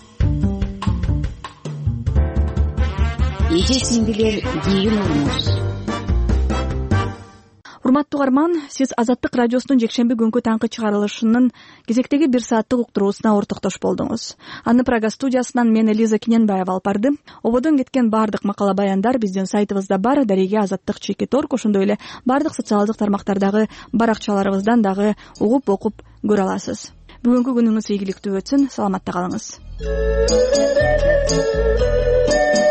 Эже сиңдилер кийин уруңуз. Урматтуу угарман, сиз Азаттык радиосунун жекшемби күнгү таңкы чыгарылышынын кезектеги бир сааттык уктуруусуна ортоктош болдуңуз. Аны Прага студиясынан мен Элиза Киненбаева алып бардым. Ободон кеткен бардык макала баяндар биздин сайтыбызда бар, дареге азаттык чекит точка орг, ошондой эле бардык социалдык тармактардагы баракчаларыбыздан дагы угуп окуп көрө аласыз. бүгүнкү күнүңүз ийгиликтүү өтсүн, саламатта калыңыз.